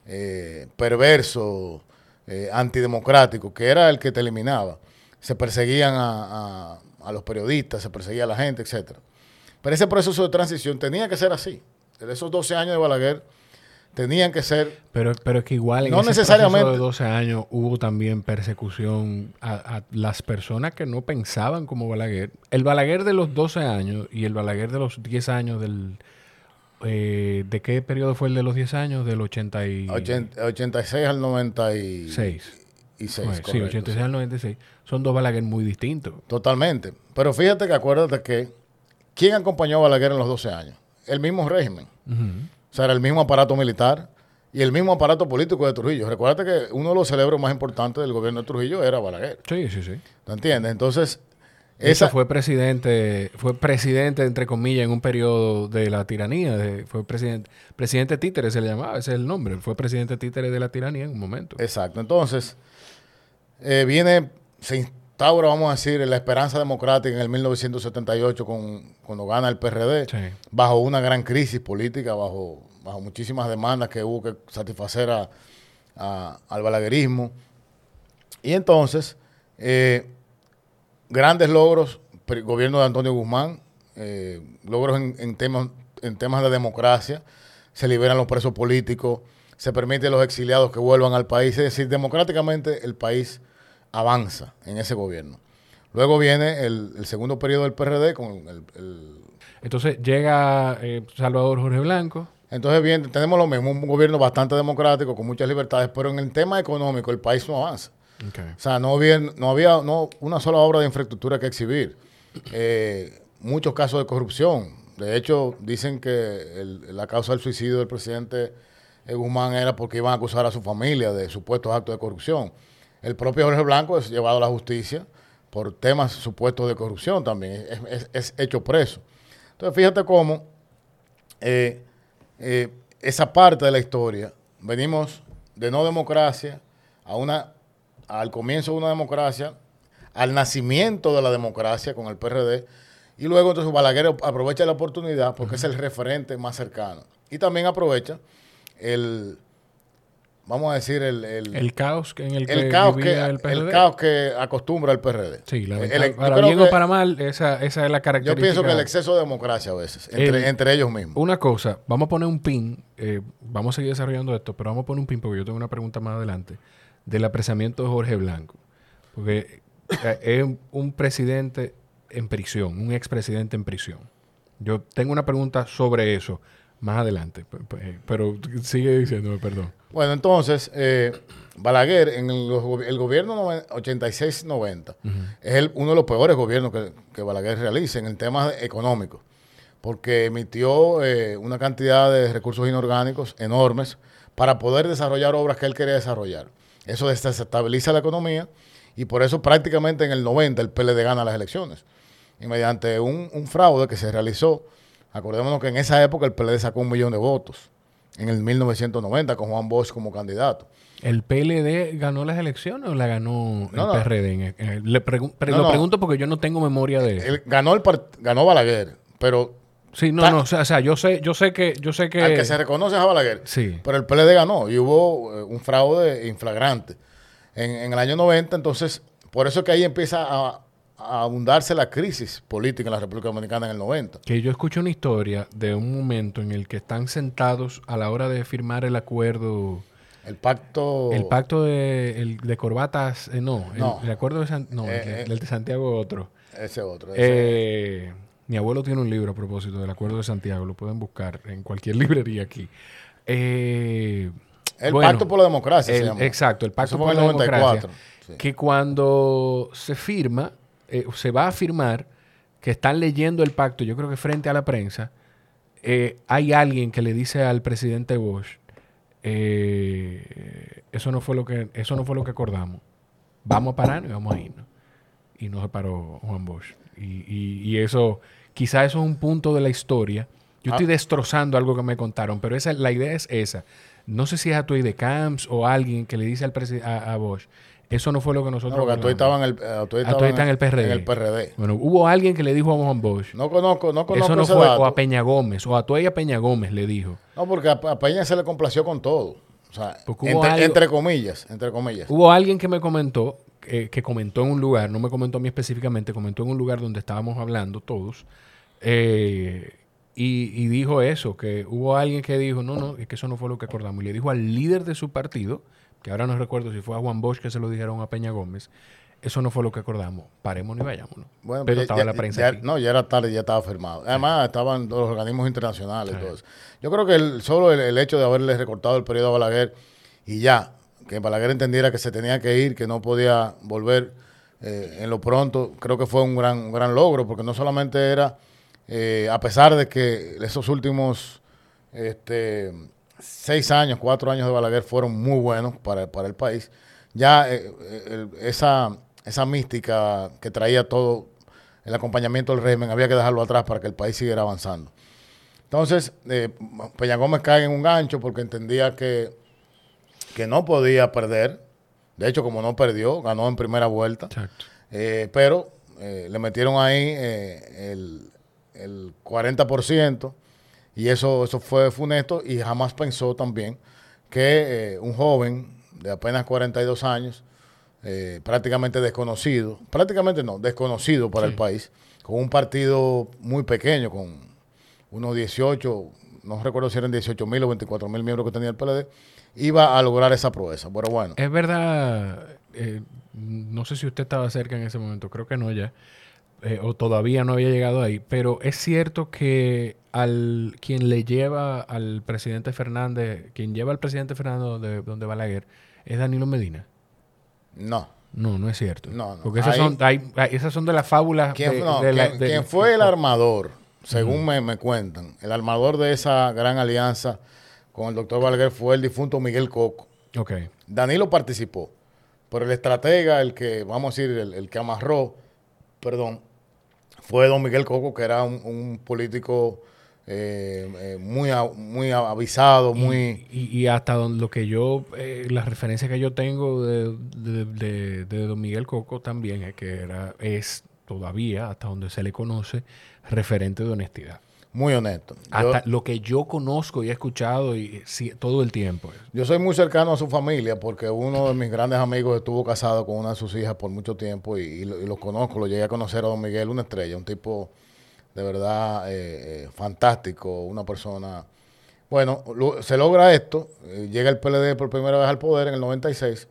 eh, perverso, Eh, antidemocrático, que era el que te eliminaba. Se perseguían a, a, a los periodistas, se perseguía a la gente, etcétera. Pero ese proceso de transición tenía que ser así. En esos doce años de Balaguer tenían que ser... Pero, pero es que igual en no ese necesariamente, proceso de doce años hubo también persecución a, a las personas que no pensaban como Balaguer. El Balaguer de los doce años y el Balaguer de los diez años del... Eh, ¿de qué periodo fue el de los diez años? Del ochenta y... ochenta, ochenta y seis al noventa y seis. Y seis, bueno, correcto, sí, ochenta y seis al noventa y seis. Son dos Balaguer muy distintos. Totalmente. Pero fíjate que acuérdate que ¿quién acompañó a Balaguer en los doce años? El mismo régimen. Uh-huh. O sea, era el mismo aparato militar, y el mismo aparato político de Trujillo. Recuerda que uno de los cerebros más importantes del gobierno de Trujillo era Balaguer. Sí, sí, sí. ¿Te entiendes? Entonces, Esa esa fue presidente, fue presidente, entre comillas, en un periodo de la tiranía. De, fue presidente, presidente títere se le llamaba, ese es el nombre. Fue presidente títere de la tiranía en un momento. Exacto. Entonces, eh, viene, se instaura, vamos a decir, la esperanza democrática en el mil novecientos setenta y ocho con, cuando gana el P R D, Sí. bajo una gran crisis política, bajo, bajo muchísimas demandas que hubo que satisfacer a, a- al balaguerismo. Y entonces, eh, grandes logros, pre- gobierno de Antonio Guzmán, eh, logros en, en temas, en temas de democracia, se liberan los presos políticos, se permite a los exiliados que vuelvan al país, es decir, democráticamente el país avanza en ese gobierno. Luego viene el, el segundo periodo del P R D con el, el- Entonces llega eh, Salvador Jorge Blanco. entonces bien, tenemos lo mismo, un gobierno bastante democrático, con muchas libertades, pero en el tema económico el país no avanza. Okay. O sea, no había, no había no, una sola obra de infraestructura que exhibir. Eh, muchos casos de corrupción. De hecho, dicen que el- la causa del suicidio del presidente eh, Guzmán era porque iban a acusar a su familia de supuestos actos de corrupción. El propio Jorge Blanco es llevado a la justicia por temas supuestos de corrupción también. Es, es- es hecho preso. Entonces, fíjate cómo eh, eh, esa parte de la historia, venimos de no democracia a una, al comienzo de una democracia, al nacimiento de la democracia con el P R D, y luego entonces Balaguer aprovecha la oportunidad porque es el referente más cercano. Y también aprovecha el, vamos a decir, el, el, El caos que- en el que el caos, que, vivía el P R D. el caos que acostumbra el P R D. Sí, la El- verdad, el- yo para creo bien o que- para mal, esa, esa es la Yo característica. pienso que el exceso de democracia a veces, entre, El- entre ellos mismos. Una cosa, vamos a poner un pin, eh, vamos a seguir desarrollando esto, pero vamos a poner un pin porque yo tengo una pregunta más adelante del apresamiento de Jorge Blanco. Porque eh, es un presidente en prisión, un expresidente en prisión. Yo tengo una pregunta sobre eso más adelante, p- p- pero sigue diciéndome, perdón. Bueno, entonces, eh, Balaguer, en el, los go- el gobierno noven- ochenta y seis noventa, es el- uno de los peores gobiernos que, que Balaguer realiza en el tema económico, porque emitió eh, una cantidad de recursos inorgánicos enormes para poder desarrollar obras que él quería desarrollar. Eso desestabiliza la economía y por eso prácticamente en el noventa el P L D gana las elecciones. Y mediante un, un fraude que se realizó, acordémonos que en esa época el P L D sacó un millón de votos, en el mil novecientos noventa, con Juan Bosch como candidato. ¿El P L D ganó las elecciones o la ganó No, el no. P R D? En- en- le pregu- pre- No, lo no. pregunto porque yo no tengo memoria de eso. Él ganó, el part- ganó Balaguer, pero Sí, no, Ta- no, o sea, o sea, yo sé, yo sé que, yo sé que, al que se reconoce es a Balaguer. sí, Pero el P L D ganó y hubo eh, un fraude inflagrante. En, en el año noventa, entonces, por eso es que ahí empieza a, a abundarse la crisis política en la República Dominicana en el noventa. que yo escuché una historia de un momento en el que están sentados a la hora de firmar el acuerdo, El pacto... el pacto de, el de corbatas, eh, no, el, No. el acuerdo de San- no, el, Eh, de- eh. el de Santiago otro. Ese otro. ese- Eh, mi abuelo tiene un libro a propósito del acuerdo de Santiago, lo pueden buscar en cualquier librería aquí. Eh, el bueno, Pacto por la Democracia se el- llama. exacto, el Pacto Eso fue por en la el noventa y Democracia. cuatro. Sí. Que cuando se firma, eh, se va a firmar, que están leyendo el pacto, yo creo que frente a la prensa, eh, hay alguien que le dice al presidente Bosch, eh, eso no fue lo que, eso no fue lo que acordamos. Vamos a parar y vamos a irnos. Y no se paró Juan Bosch. Y, y- y eso, quizá eso es un punto de la historia. Yo Ah. estoy destrozando algo que me contaron, pero esa, la idea es esa. No sé si es Atuey de Camps o alguien que le dice al presi- a, a Bosch, eso no fue lo que No, nosotros porque Atuey acordamos". estaba en el, Atuey Atuey estaba está en el P R D. En el P R D. Bueno, hubo alguien que le dijo a Juan Bosch, No conozco, no conozco eso no ese fue, dato. o a Peña Gómez, o a Atuey y a Peña Gómez le dijo. No, porque a, a Peña se le complació con todo. O sea, Porque hubo entre, algo- entre comillas, entre comillas. Hubo alguien que me comentó, eh, que comentó en un lugar, no me comentó a mí específicamente, comentó en un lugar donde estábamos hablando todos, eh, y, y dijo eso, que hubo alguien que dijo, no, no, es que eso no fue lo que acordamos. Y le dijo al líder de su partido, que ahora no recuerdo si fue a Juan Bosch que se lo dijeron a Peña Gómez, eso no fue lo que acordamos, parémonos y vayámonos. Bueno, Pero ya- estaba ya- la prensa ya- aquí. No, ya era tarde, ya estaba firmado. Además, estaban los organismos internacionales y todo eso. Yo creo que el- solo el, el hecho de haberle recortado el periodo a Balaguer y ya, que Balaguer entendiera que se tenía que ir, que no podía volver eh, en lo pronto, creo que fue un gran, un gran logro, porque no solamente era, eh, a pesar de que esos últimos este, seis años, cuatro años de Balaguer fueron muy buenos para, para el país. Ya eh, el, esa, esa mística que traía todo el acompañamiento del régimen había que dejarlo atrás para que el país siguiera avanzando. Entonces, eh, Peña Gómez cae en un gancho porque entendía que, que no podía perder. De hecho, como no perdió, ganó en primera vuelta. Exacto. Eh, pero eh, le metieron ahí eh, el, el cuarenta por ciento y eso, eso fue funesto y jamás pensó también que eh, un joven de apenas cuarenta y dos años, eh, prácticamente desconocido, prácticamente no, desconocido para sí. el país, con un partido muy pequeño, con unos dieciocho, no recuerdo si eran dieciocho mil o veinticuatro mil miembros que tenía el P L D, iba a lograr esa proeza. Pero bueno. Es verdad, eh, no sé si usted estaba cerca en ese momento, creo que no ya, eh, o todavía no había llegado ahí, pero es cierto que al quien le lleva al presidente Fernández, quien lleva al presidente Fernández de donde Balaguer, es Danilo Medina. No. No, no es cierto. No, no. Porque esas, Ahí, son, hay, hay, esas son de las fábulas. ¿Quién, de, no, de la, ¿quién, de, ¿quién fue de, el armador? Según uh-huh. me, me cuentan, el armador de esa gran alianza con el doctor Balaguer fue el difunto Miguel Coco. Okay. Danilo participó, pero el estratega, el que, vamos a decir, el, el que amarró, perdón, fue don Miguel Coco, que era un, un político eh, eh, muy, muy avisado, y, muy... Y, y hasta donde, lo que yo, eh, las referencias que yo tengo de, de, de, de don Miguel Coco también es que era, es todavía, hasta donde se le conoce, referente de honestidad. Muy honesto. Hasta yo, lo que yo conozco y he escuchado y, sí, todo el tiempo. Yo soy muy cercano a su familia porque uno de mis grandes amigos estuvo casado con una de sus hijas por mucho tiempo y, y, lo, y los conozco. Lo llegué a conocer a don Miguel, una estrella, un tipo de verdad eh, eh, fantástico, una persona... Bueno, lo, se logra esto, eh, llega el P L D por primera vez al poder en el noventa y seis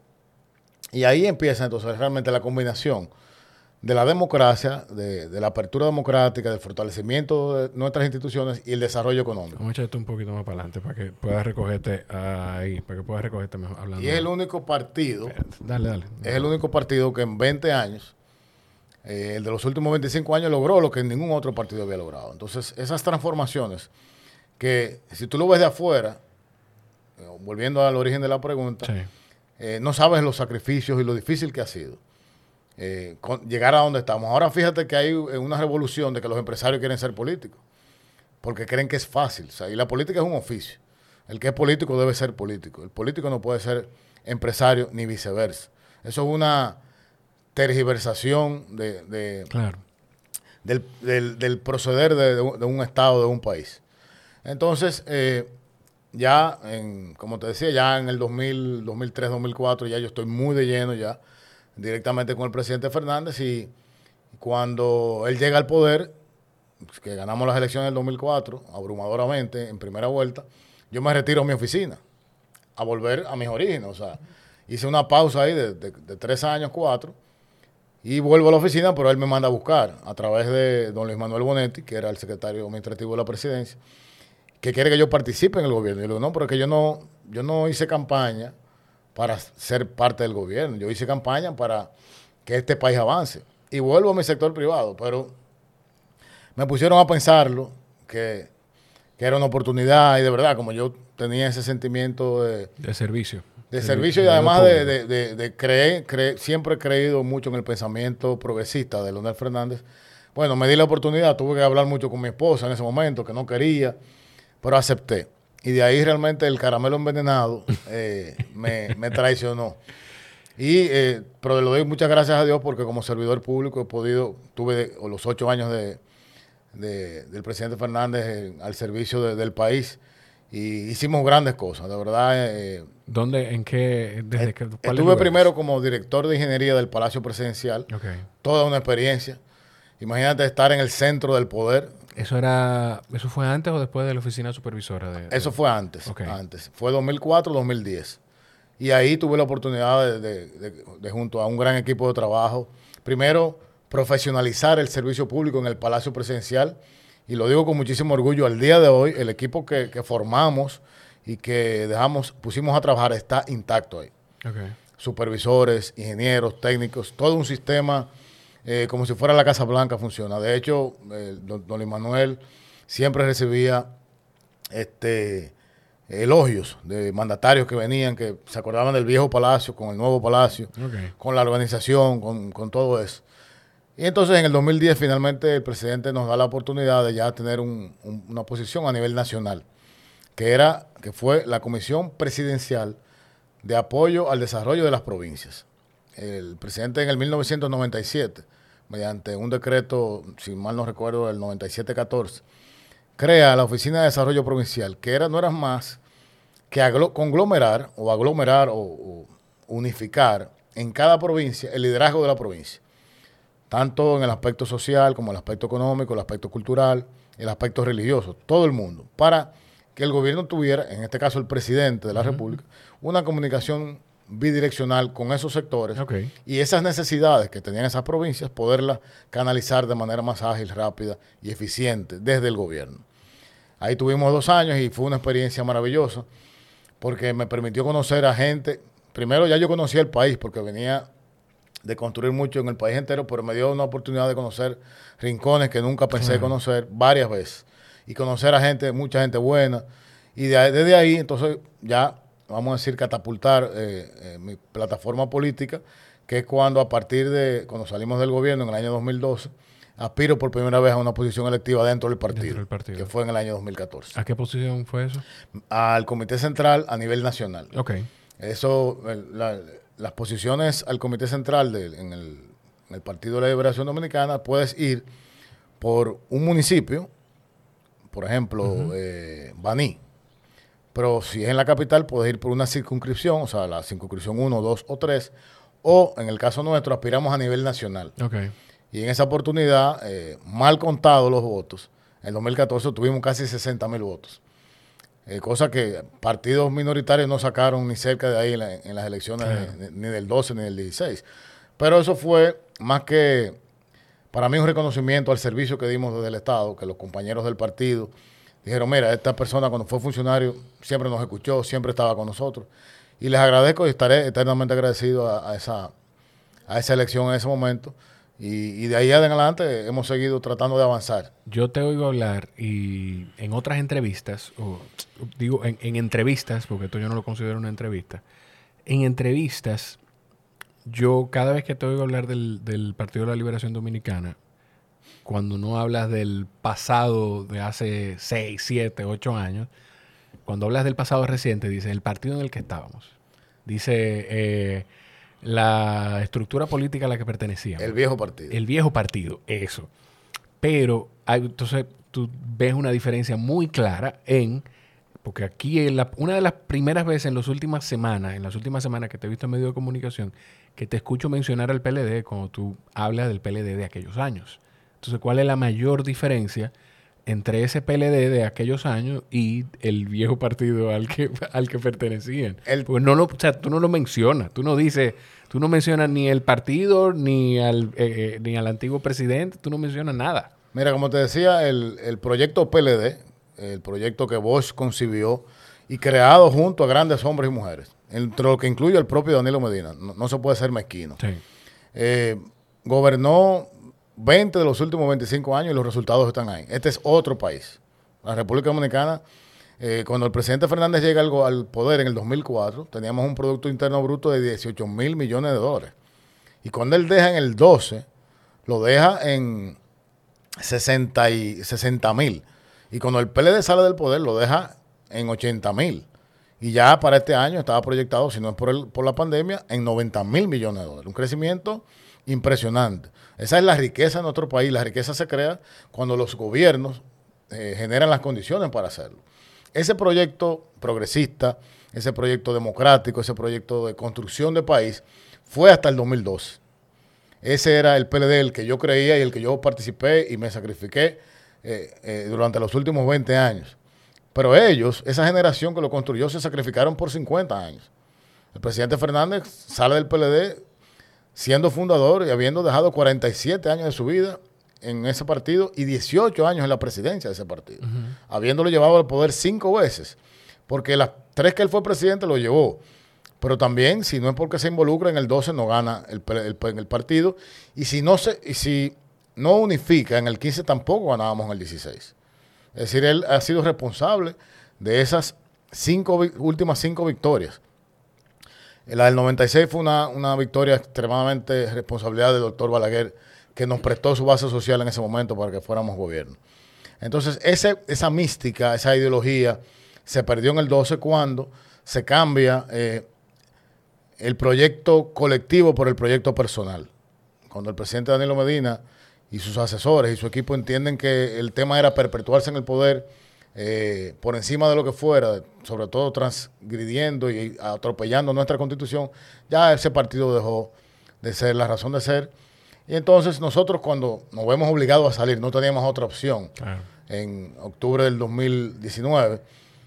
y ahí empieza entonces realmente la combinación de la democracia, de, de la apertura democrática, del fortalecimiento de nuestras instituciones y el desarrollo económico. Vamos a echar esto un poquito más para adelante para que puedas recogerte ahí, para que puedas recogerte mejor hablando. Y es el único partido, dale, dale. Es el único partido que en veinte años, eh, el de los últimos veinticinco años, logró lo que ningún otro partido había logrado. Entonces, esas transformaciones que si tú lo ves de afuera, eh, volviendo al origen de la pregunta, sí. eh, no sabes los sacrificios y lo difícil que ha sido. Eh, con, llegar a donde estamos. Ahora fíjate que hay una revolución de que los empresarios quieren ser políticos porque creen que es fácil. O sea, y la política es un oficio. El que es político debe ser político. El político no puede ser empresario ni viceversa. Eso es una tergiversación de, de, claro. del, del, del proceder de, de, de un estado, de un país. Entonces, eh, ya, en, como te decía, ya en el dos mil, dos mil tres, dos mil cuatro, ya yo estoy muy de lleno ya directamente con el presidente Fernández y cuando él llega al poder, que ganamos las elecciones del dos mil cuatro, abrumadoramente, en primera vuelta, yo me retiro a mi oficina a volver a mis orígenes. O sea, hice una pausa ahí de, de, de tres años, cuatro, y vuelvo a la oficina, pero él me manda a buscar a través de don Luis Manuel Bonetti, que era el secretario administrativo de la presidencia, que quiere que yo participe en el gobierno. Y yo le digo, no, pero es que yo no, yo no hice campaña para ser parte del gobierno. Yo hice campaña para que este país avance. Y vuelvo a mi sector privado, pero me pusieron a pensarlo, que, que era una oportunidad, y de verdad, como yo tenía ese sentimiento de... De servicio. De, de servicio de, y además de, de, de, de creer, creer, siempre he creído mucho en el pensamiento progresista de Leonel Fernández. Bueno, me di la oportunidad, tuve que hablar mucho con mi esposa en ese momento, que no quería, pero acepté. Y de ahí realmente el caramelo envenenado eh, me, me traicionó. Y, eh, pero le doy muchas gracias a Dios porque como servidor público he podido, tuve de, los ocho años de, de, del presidente Fernández eh, al servicio de, del país y hicimos grandes cosas, de verdad. Eh, ¿Dónde, en qué? Desde eh, qué estuve primero como director de ingeniería del Palacio Presidencial, okay. Toda una experiencia. Imagínate estar en el centro del poder. ¿Eso era, eso fue antes o después de la oficina supervisora? De, de... Eso fue antes, okay. antes. Fue dos mil cuatro, dos mil diez. Y ahí tuve la oportunidad de, de, de, de, junto a un gran equipo de trabajo, primero profesionalizar el servicio público en el Palacio Presidencial. Y lo digo con muchísimo orgullo, al día de hoy, el equipo que, que formamos y que dejamos, pusimos a trabajar está intacto ahí. Okay. Supervisores, ingenieros, técnicos, todo un sistema... Eh, como si fuera la Casa Blanca funciona. De hecho, eh, don, don Luis Manuel siempre recibía este, elogios de mandatarios que venían, que se acordaban del viejo palacio con el nuevo palacio, Okay. con la organización, con, con todo eso. Y entonces en el dos mil diez finalmente el presidente nos da la oportunidad de ya tener un, un, una posición a nivel nacional, que era, que fue la Comisión Presidencial de Apoyo al Desarrollo de las Provincias. El presidente en el mil novecientos noventa y siete, mediante un decreto, si mal no recuerdo, el noventa y siete catorce, crea la Oficina de Desarrollo Provincial, que era, no era más que aglo- conglomerar o aglomerar o, o unificar en cada provincia el liderazgo de la provincia, tanto en el aspecto social como el aspecto económico, el aspecto cultural, el aspecto religioso, todo el mundo, para que el gobierno tuviera, en este caso el presidente de la uh-huh. República, una comunicación bidireccional con esos sectores Okay. y esas necesidades que tenían esas provincias, poderlas canalizar de manera más ágil, rápida y eficiente desde el gobierno. Ahí tuvimos dos años y fue una experiencia maravillosa porque me permitió conocer a gente. Primero ya yo conocía el país porque venía de construir mucho en el país entero, pero me dio una oportunidad de conocer rincones que nunca pensé uh-huh. conocer varias veces y conocer a gente, mucha gente buena. Y de, desde ahí, entonces ya, vamos a decir, catapultar eh, eh, mi plataforma política, que es cuando a partir de, cuando salimos del gobierno en el año dos mil doce, aspiro por primera vez a una posición electiva dentro del partido, dentro del partido. que fue en el año dos mil catorce. ¿A qué posición fue eso? Al Comité Central a nivel nacional. Ok. Eso, la, las posiciones al Comité Central de, en, el, en el Partido de la Liberación Dominicana, puedes ir por un municipio, por ejemplo, uh-huh. eh, Baní. Pero si es en la capital, puedes ir por una circunscripción, o sea, la circunscripción uno, dos o tres, o en el caso nuestro, aspiramos a nivel nacional. Okay. Y en esa oportunidad, eh, mal contados los votos, en dos mil catorce tuvimos casi sesenta mil votos. Eh, cosa que partidos minoritarios no sacaron ni cerca de ahí en, la, en las elecciones, claro. de, de, ni del doce ni del dieciséis. Pero eso fue más que, para mí, un reconocimiento al servicio que dimos desde el Estado, que los compañeros del partido dijeron, mira, esta persona cuando fue funcionario siempre nos escuchó, siempre estaba con nosotros. Y les agradezco y estaré eternamente agradecido a, a, esa, a esa elección en ese momento. Y, y de ahí en adelante hemos seguido tratando de avanzar. Yo te oigo hablar y en otras entrevistas, o digo en, en entrevistas, porque esto yo no lo considero una entrevista, en entrevistas, yo cada vez que te oigo hablar del, del Partido de la Liberación Dominicana, cuando no hablas del pasado de hace seis, siete, ocho años, cuando hablas del pasado reciente, dices el partido en el que estábamos. Dice... Eh, la estructura política a la que pertenecíamos. El viejo partido. El viejo partido, eso. Pero hay, entonces tú ves una diferencia muy clara en, porque aquí en la, una de las primeras veces en las últimas semanas, en las últimas semanas que te he visto en medio de comunicación, que te escucho mencionar al P L D cuando tú hablas del P L D de aquellos años. Entonces, ¿cuál es la mayor diferencia entre ese P L D de aquellos años y el viejo partido al que, al que pertenecían? El, Porque no lo, o sea, tú no lo mencionas, tú no dices, tú no mencionas ni el partido, ni al, eh, ni al antiguo presidente, tú no mencionas nada. Mira, como te decía, el, el proyecto P L D, el proyecto que Bosch concibió y creado junto a grandes hombres y mujeres, entre lo que incluye el propio Danilo Medina, no, no se puede ser mezquino. Sí. Eh, gobernó veinte de los últimos veinticinco años y los resultados están ahí. Este es otro país. La República Dominicana, eh, cuando el presidente Fernández llega al, al poder en el dos mil cuatro, teníamos un Producto Interno Bruto de dieciocho mil millones de dólares. Y cuando él deja en el doce, lo deja en sesenta mil. Y cuando el P L D sale del poder, lo deja en ochenta mil. Y ya para este año estaba proyectado, si no es por, el, por la pandemia, en noventa mil millones de dólares. Un crecimiento impresionante. Esa es la riqueza de nuestro país. La riqueza se crea cuando los gobiernos eh, generan las condiciones para hacerlo. Ese proyecto progresista, ese proyecto democrático, ese proyecto de construcción de país, fue hasta el dos mil doce. Ese era el P L D el que yo creía y el que yo participé y me sacrifiqué eh, eh, durante los últimos veinte años. Pero ellos, esa generación que lo construyó, se sacrificaron por cincuenta años. El presidente Fernández sale del P L D siendo fundador y habiendo dejado cuarenta y siete años de su vida en ese partido y dieciocho años en la presidencia de ese partido, uh-huh. habiéndolo llevado al poder cinco veces, porque las tres que él fue presidente lo llevó, pero también, si no es porque se involucra en el doce, no gana el, el, el, el partido, y si, no se, y si no unifica en el quince, tampoco ganábamos en el dieciséis. Es decir, él ha sido responsable de esas cinco, últimas cinco victorias. La del noventa y seis fue una, una victoria extremadamente responsabilidad del doctor Balaguer, que nos prestó su base social en ese momento para que fuéramos gobierno. Entonces, ese, esa mística, esa ideología, se perdió en el doce cuando se cambia eh, el proyecto colectivo por el proyecto personal. Cuando el presidente Danilo Medina y sus asesores y su equipo entienden que el tema era perpetuarse en el poder eh, por encima de lo que fuera, sobre todo transgrediendo y atropellando nuestra Constitución, ya ese partido dejó de ser la razón de ser. Y entonces nosotros, cuando nos vemos obligados a salir, no teníamos otra opción. Claro. En octubre del dos mil diecinueve,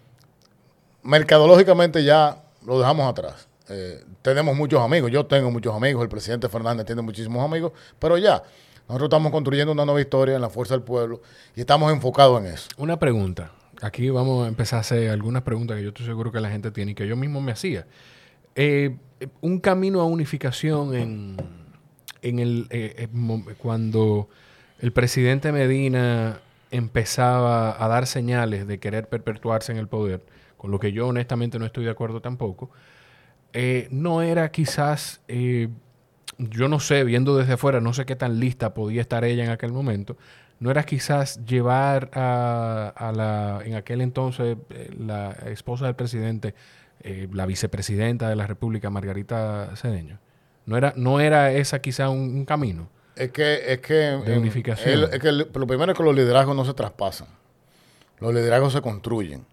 mercadológicamente ya lo dejamos atrás. Eh, tenemos muchos amigos, yo tengo muchos amigos, el presidente Fernández tiene muchísimos amigos, pero ya, nosotros estamos construyendo una nueva historia en la fuerza del pueblo y estamos enfocados en eso. Una pregunta. Aquí vamos a empezar a hacer algunas preguntas que yo estoy seguro que la gente tiene y que yo mismo me hacía. Eh, un camino a unificación en, en el eh, cuando el presidente Medina empezaba a dar señales de querer perpetuarse en el poder, con lo que yo honestamente no estoy de acuerdo tampoco, eh, no era quizás, eh, yo no sé, viendo desde afuera, no sé qué tan lista podía estar ella en aquel momento, no era quizás llevar a, a la, en aquel entonces, eh, la esposa del presidente, eh, la vicepresidenta de la República, Margarita Cedeño. ¿No era, no era esa quizás un, un camino? Es que, es que, de unificación. El, es que el, lo primero es que los liderazgos no se traspasan. Los liderazgos se construyen.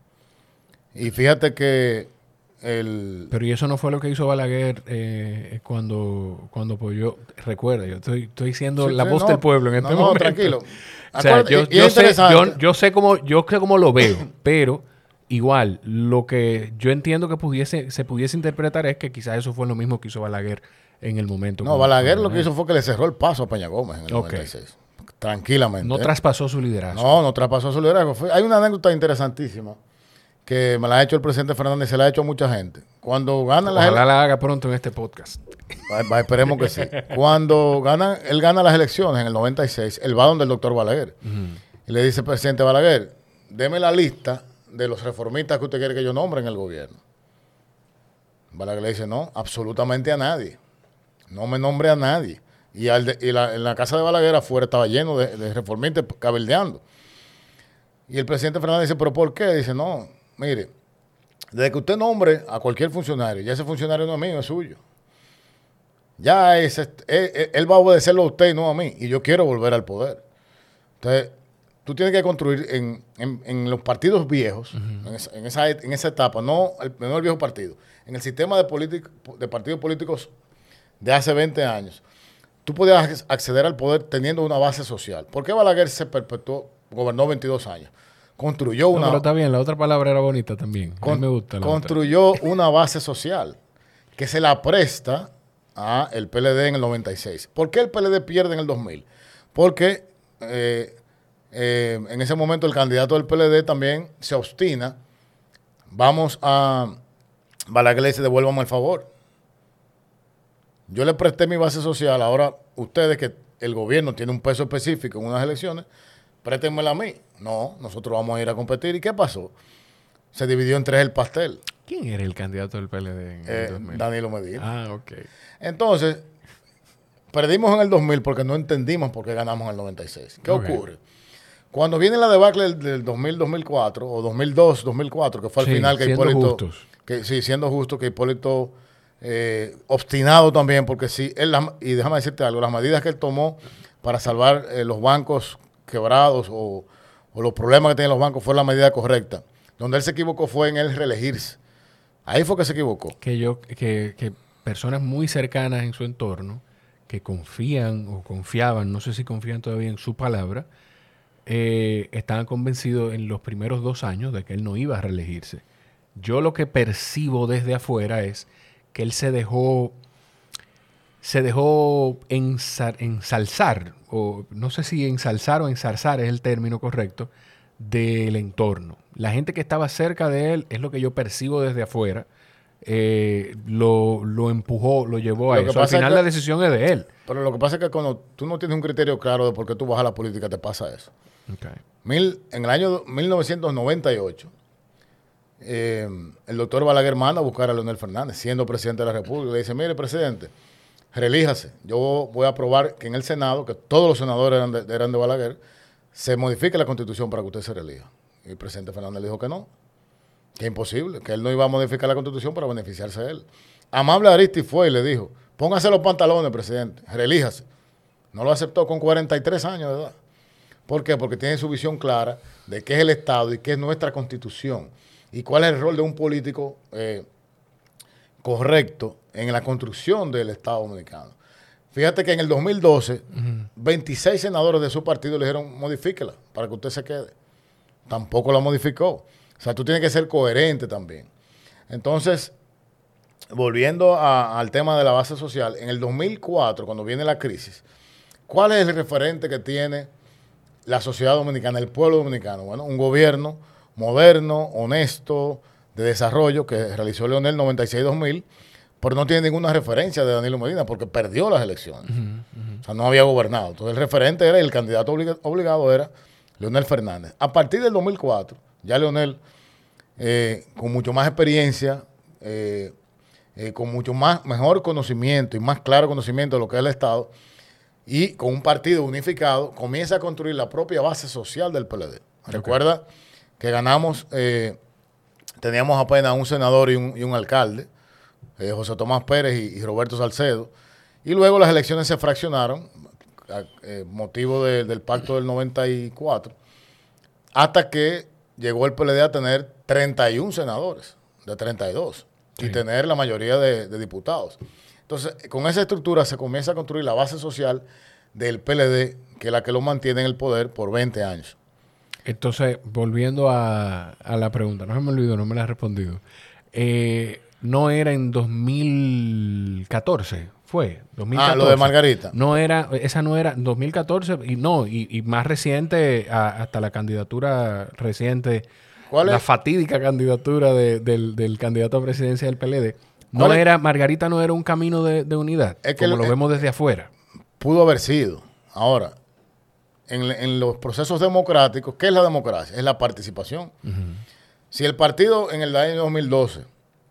Y fíjate que el... Pero y eso no fue lo que hizo Balaguer eh, cuando, cuando apoyó. Recuerda, yo estoy, estoy siendo sí, la sí, voz no, del pueblo en este no, momento. No, tranquilo. O sea, yo, y, y yo, sé, yo, yo sé cómo, yo sé cómo lo veo, pero igual, lo que yo entiendo que pudiese, se pudiese interpretar es que quizás eso fue lo mismo que hizo Balaguer en el momento. No, Balaguer lo que hizo fue que le cerró el paso a Peña Gómez en el okay. noventa y seis. Tranquilamente. No ¿eh? traspasó su liderazgo. No, no traspasó su liderazgo. Fue, hay una anécdota interesantísima que me la ha hecho el presidente Fernández y se la ha hecho a mucha gente. Cuando gana las Ojalá la haga pronto en este podcast. Va, va, esperemos que sí. Cuando gana, él gana las elecciones en el noventa y seis, él va donde el doctor Balaguer. Uh-huh. Y le dice, presidente Balaguer, deme la lista de los reformistas que usted quiere que yo nombre en el gobierno. Balaguer le dice, no, absolutamente a nadie. No me nombre a nadie. Y, al de, y la, en la casa de Balaguer afuera estaba lleno de, de reformistas cabildeando. Y el presidente Fernández dice, ¿pero por qué? Dice, no, mire, desde que usted nombre a cualquier funcionario, ya ese funcionario no es mío, es suyo. Ya es, él, él va a obedecerlo a usted y no a mí. Y yo quiero volver al poder. Entonces, tú tienes que construir en, en, en los partidos viejos, uh-huh. en, esa, en, esa, en esa etapa, no el, no el viejo partido, en el sistema de, político, de partidos políticos de hace veinte años, tú podías acceder al poder teniendo una base social. ¿Por qué Balaguer se perpetuó, gobernó veintidós años? Construyó una... No, pero está bien, la otra palabra era bonita también. Con, a mí me gusta la Construyó otra. una base social que se la presta a el P L D en el noventa y seis. ¿Por qué el P L D pierde en el dos mil? Porque eh, eh, en ese momento el candidato del P L D también se obstina. Vamos a... Balaguer le dice, devuélvame el favor. Yo le presté mi base social, ahora ustedes que el gobierno tiene un peso específico en unas elecciones, préstenmela a mí. No, nosotros vamos a ir a competir. ¿Y qué pasó? Se dividió en tres el pastel. ¿Quién era el candidato del P L D en eh, el dos mil? Danilo Medina. Ah, ok. Entonces, perdimos en el dos mil porque no entendimos por qué ganamos en el noventa y seis. ¿Qué okay. ocurre? Cuando viene la debacle del, del dos mil dos mil cuatro, o dos mil dos dos mil cuatro, que fue al sí, final que siendo Hipólito... Justos. Que, sí, siendo justo que Hipólito... Eh, obstinado también, porque sí, él, y déjame decirte algo, las medidas que él tomó para salvar eh, los bancos quebrados o, o los problemas que tienen los bancos fue la medida correcta. Donde él se equivocó fue en él reelegirse. Ahí fue que se equivocó. Que yo, que, que personas muy cercanas en su entorno, que confían o confiaban, no sé si confían todavía en su palabra, eh, estaban convencidos en los primeros dos años de que él no iba a reelegirse. Yo lo que percibo desde afuera es que él se dejó se dejó ensar, ensalzar, o no sé si ensalzar o ensalzar es el término correcto, del entorno. La gente que estaba cerca de él, es lo que yo percibo desde afuera, eh, lo, lo empujó, lo llevó a eso. Al final es que, la decisión es de él. Pero lo que pasa es que cuando tú no tienes un criterio claro de por qué tú vas a la política, te pasa eso. Okay. Mil, en el año mil novecientos noventa y ocho, eh, el doctor Balaguer manda a buscar a Leonel Fernández, siendo presidente de la República. Le dice, mire, presidente, relíjase. Yo voy a aprobar que en el Senado, que todos los senadores eran de, eran de Balaguer, se modifique la Constitución para que usted se relija. Y el presidente Fernández le dijo que no, que es imposible, que él no iba a modificar la Constitución para beneficiarse de él. Amable Aristi fue y le dijo, póngase los pantalones, presidente, relíjase. No lo aceptó con cuarenta y tres años de edad. ¿Por qué? Porque tiene su visión clara de qué es el Estado y qué es nuestra Constitución y cuál es el rol de un político eh, correcto en la construcción del Estado dominicano. Fíjate que en el dos mil doce, uh-huh. veintiséis senadores de su partido le dijeron, modifíquela para que usted se quede. Tampoco la modificó. O sea, tú tienes que ser coherente también. Entonces, volviendo a, al tema de la base social, en el dos mil cuatro, cuando viene la crisis, ¿cuál es el referente que tiene la sociedad dominicana, el pueblo dominicano? Bueno, un gobierno moderno, honesto, de desarrollo, que realizó Leonel noventa y seis dos mil, pero no tiene ninguna referencia de Danilo Medina, porque perdió las elecciones. Uh-huh, uh-huh. O sea, no había gobernado. Entonces, el referente era, el candidato obliga, obligado era Leonel Fernández. A partir del dos mil cuatro, ya Leonel, eh, con mucho más experiencia, eh, eh, con mucho más mejor conocimiento y más claro conocimiento de lo que es el Estado, y con un partido unificado, comienza a construir la propia base social del P L D. Okay. Recuerda que ganamos, eh, teníamos apenas un senador y un, y un alcalde, eh, José Tomás Pérez y, y Roberto Salcedo, y luego las elecciones se fraccionaron, a, eh, motivo de, del pacto del noventa y cuatro, hasta que llegó el P L D a tener treinta y uno senadores, de treinta y dos, sí. y tener la mayoría de, de diputados. Entonces, con esa estructura se comienza a construir la base social del P L D, que es la que lo mantiene en el poder por veinte años. Entonces, volviendo a, a la pregunta, no se me olvidó, no me la has respondido. Eh, ¿No era en dos mil catorce? ¿Fue? dos mil catorce. Ah, lo de Margarita. No era, esa no era dos mil catorce y no, y, y más reciente, a, hasta la candidatura reciente, ¿cuál es? La fatídica candidatura de, del, del candidato a presidencia del P L D. No era, Margarita no era un camino de, de unidad, es que como lo, lo vemos desde afuera. Pudo haber sido. Ahora, en, en los procesos democráticos, ¿qué es la democracia? Es la participación. Uh-huh. Si el partido en el año dos mil doce,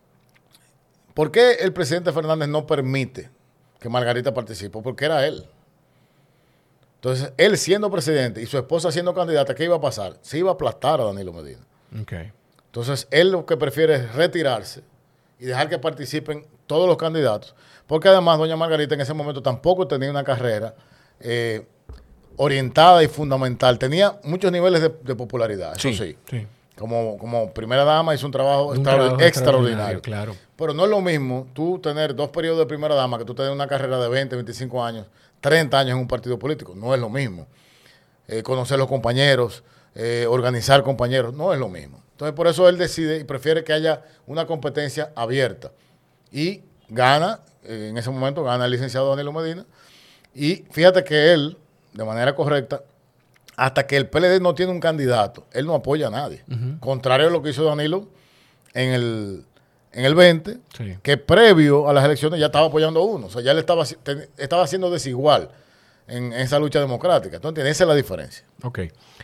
¿por qué el presidente Fernández no permite que Margarita participe? Porque era él. Entonces, él siendo presidente y su esposa siendo candidata, ¿qué iba a pasar? Se iba a aplastar a Danilo Medina. Okay. Entonces, él lo que prefiere es retirarse y dejar que participen todos los candidatos, porque además doña Margarita en ese momento tampoco tenía una carrera eh, orientada y fundamental, tenía muchos niveles de, de popularidad, eso sí, sí. sí. Como, como primera dama hizo un trabajo, un extraordinario, trabajo extraordinario, claro. Pero no es lo mismo tú tener dos periodos de primera dama que tú tener una carrera de veinte, veinticinco años, treinta años en un partido político, no es lo mismo. Eh, conocer los compañeros, eh, organizar compañeros, no es lo mismo. Entonces, por eso él decide y prefiere que haya una competencia abierta. Y gana, eh, en ese momento gana el licenciado Danilo Medina. Y fíjate que él, de manera correcta, hasta que el P L D no tiene un candidato, él no apoya a nadie. Uh-huh. Contrario a lo que hizo Danilo en el, en el veinte, sí. que previo a las elecciones ya estaba apoyando a uno. O sea, ya él estaba, te, estaba siendo desigual en, en esa lucha democrática. Entonces, esa es la diferencia. Ok.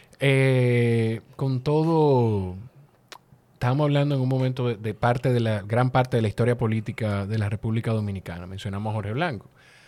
Eh, con todo... Estábamos hablando en un momento de, de parte de la gran parte de la historia política de la República Dominicana. Mencionamos a Jorge Blanco.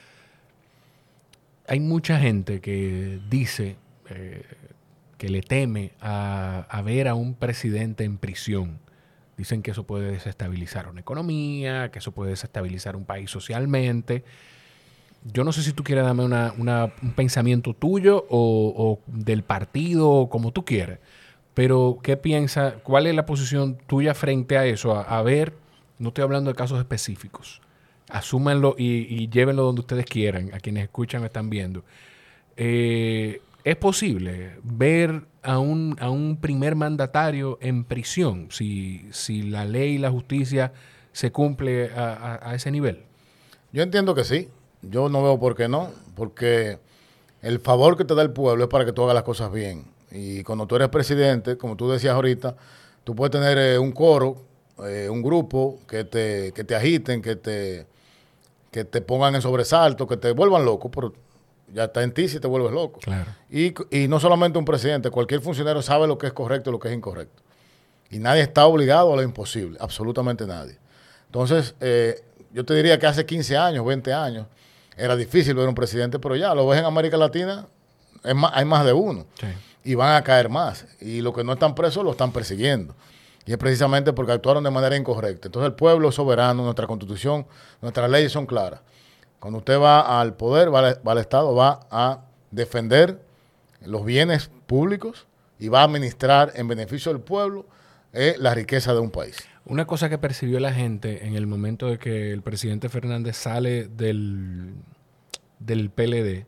Hay mucha gente que dice eh, que le teme a, a ver a un presidente en prisión. Dicen que eso puede desestabilizar una economía, que eso puede desestabilizar un país socialmente. Yo no sé si tú quieres darme una, una, un pensamiento tuyo o, o del partido, como tú quieras. Pero, ¿qué piensas? ¿Cuál es la posición tuya frente a eso? A, a ver, no estoy hablando de casos específicos. Asúmanlo y, y llévenlo donde ustedes quieran, a quienes escuchan o están viendo. Eh, ¿Es posible ver a un, a un primer mandatario en prisión si, si la ley y la justicia se cumple a, a, a ese nivel? Yo entiendo que sí. Yo no veo por qué no. Porque el favor que te da el pueblo es para que tú hagas las cosas bien. Y cuando tú eres presidente, como tú decías ahorita, tú puedes tener eh, un coro, eh, un grupo que te, que te agiten, que te, que te pongan en sobresalto, que te vuelvan loco, pero ya está en ti si te vuelves loco. Claro. Y, y no solamente un presidente, cualquier funcionario sabe lo que es correcto y lo que es incorrecto. Y nadie está obligado a lo imposible, absolutamente nadie. Entonces, eh, yo te diría que hace quince años, veinte años, era difícil ver un presidente, pero ya lo ves en América Latina, es más, hay más de uno. Sí. Y van a caer más. Y los que no están presos lo están persiguiendo. Y es precisamente porque actuaron de manera incorrecta. Entonces, el pueblo es soberano, nuestra constitución, nuestras leyes son claras. Cuando usted va al poder, va al, va al Estado, va a defender los bienes públicos y va a administrar en beneficio del pueblo eh, la riqueza de un país. Una cosa que percibió la gente en el momento de que el presidente Fernández sale del, del P L D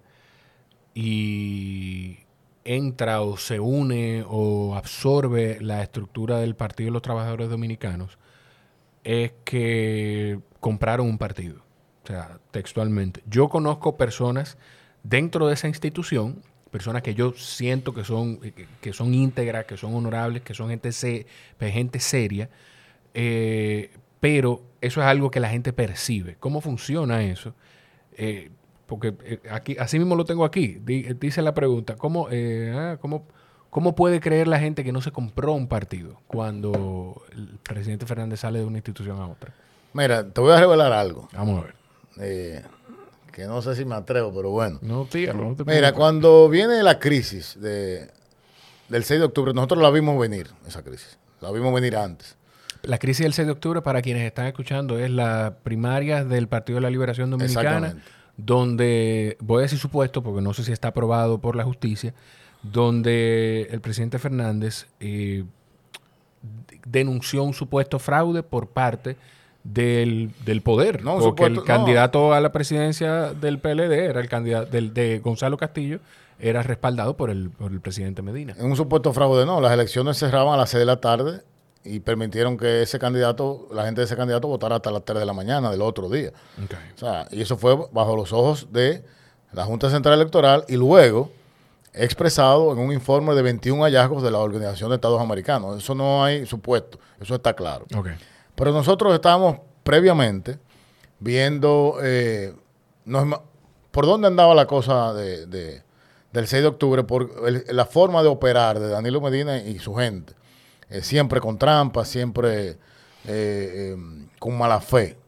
y entra o se une o absorbe la estructura del Partido de los Trabajadores Dominicanos es que compraron un partido. O sea, textualmente. Yo conozco personas dentro de esa institución, personas que yo siento que son, que son íntegras, que son honorables, que son gente, se, gente seria, eh, pero eso es algo que la gente percibe. ¿Cómo funciona eso? Eh, porque eh, aquí, así mismo lo tengo aquí. D- dice la pregunta, ¿cómo, eh, ah, ¿cómo, ¿cómo puede creer la gente que no se compró un partido cuando el presidente Fernández sale de una institución a otra? Mira, te voy a revelar algo. Vamos a ver. Eh, que no sé si me atrevo, pero bueno. No, tío, no te Mira, cuando viene la crisis de, del seis de octubre, nosotros la vimos venir, esa crisis. La vimos venir antes. La crisis del seis de octubre, para quienes están escuchando, es la primaria del Partido de la Liberación Dominicana, donde, voy a decir supuesto, porque no sé si está aprobado por la justicia, donde el presidente Fernández eh, denunció un supuesto fraude por parte del, del poder, no, porque supuesto, el candidato no. a la presidencia del P L D era el candidato del, de Gonzalo Castillo, era respaldado por el, por el presidente Medina. En un supuesto fraude, no. Las elecciones cerraban a las seis de la tarde y permitieron que ese candidato, la gente de ese candidato votara hasta las tres de la mañana del otro día. Okay. O sea, y eso fue bajo los ojos de la Junta Central Electoral y luego expresado en un informe de veintiún hallazgos de la Organización de Estados Americanos. Eso no hay supuesto, eso está claro. Okay. Pero nosotros estábamos previamente viendo eh, nos, por dónde andaba la cosa de, de, del seis de octubre, por el, la forma de operar de Danilo Medina y su gente. Eh, siempre con trampas, siempre eh, eh, con mala fe.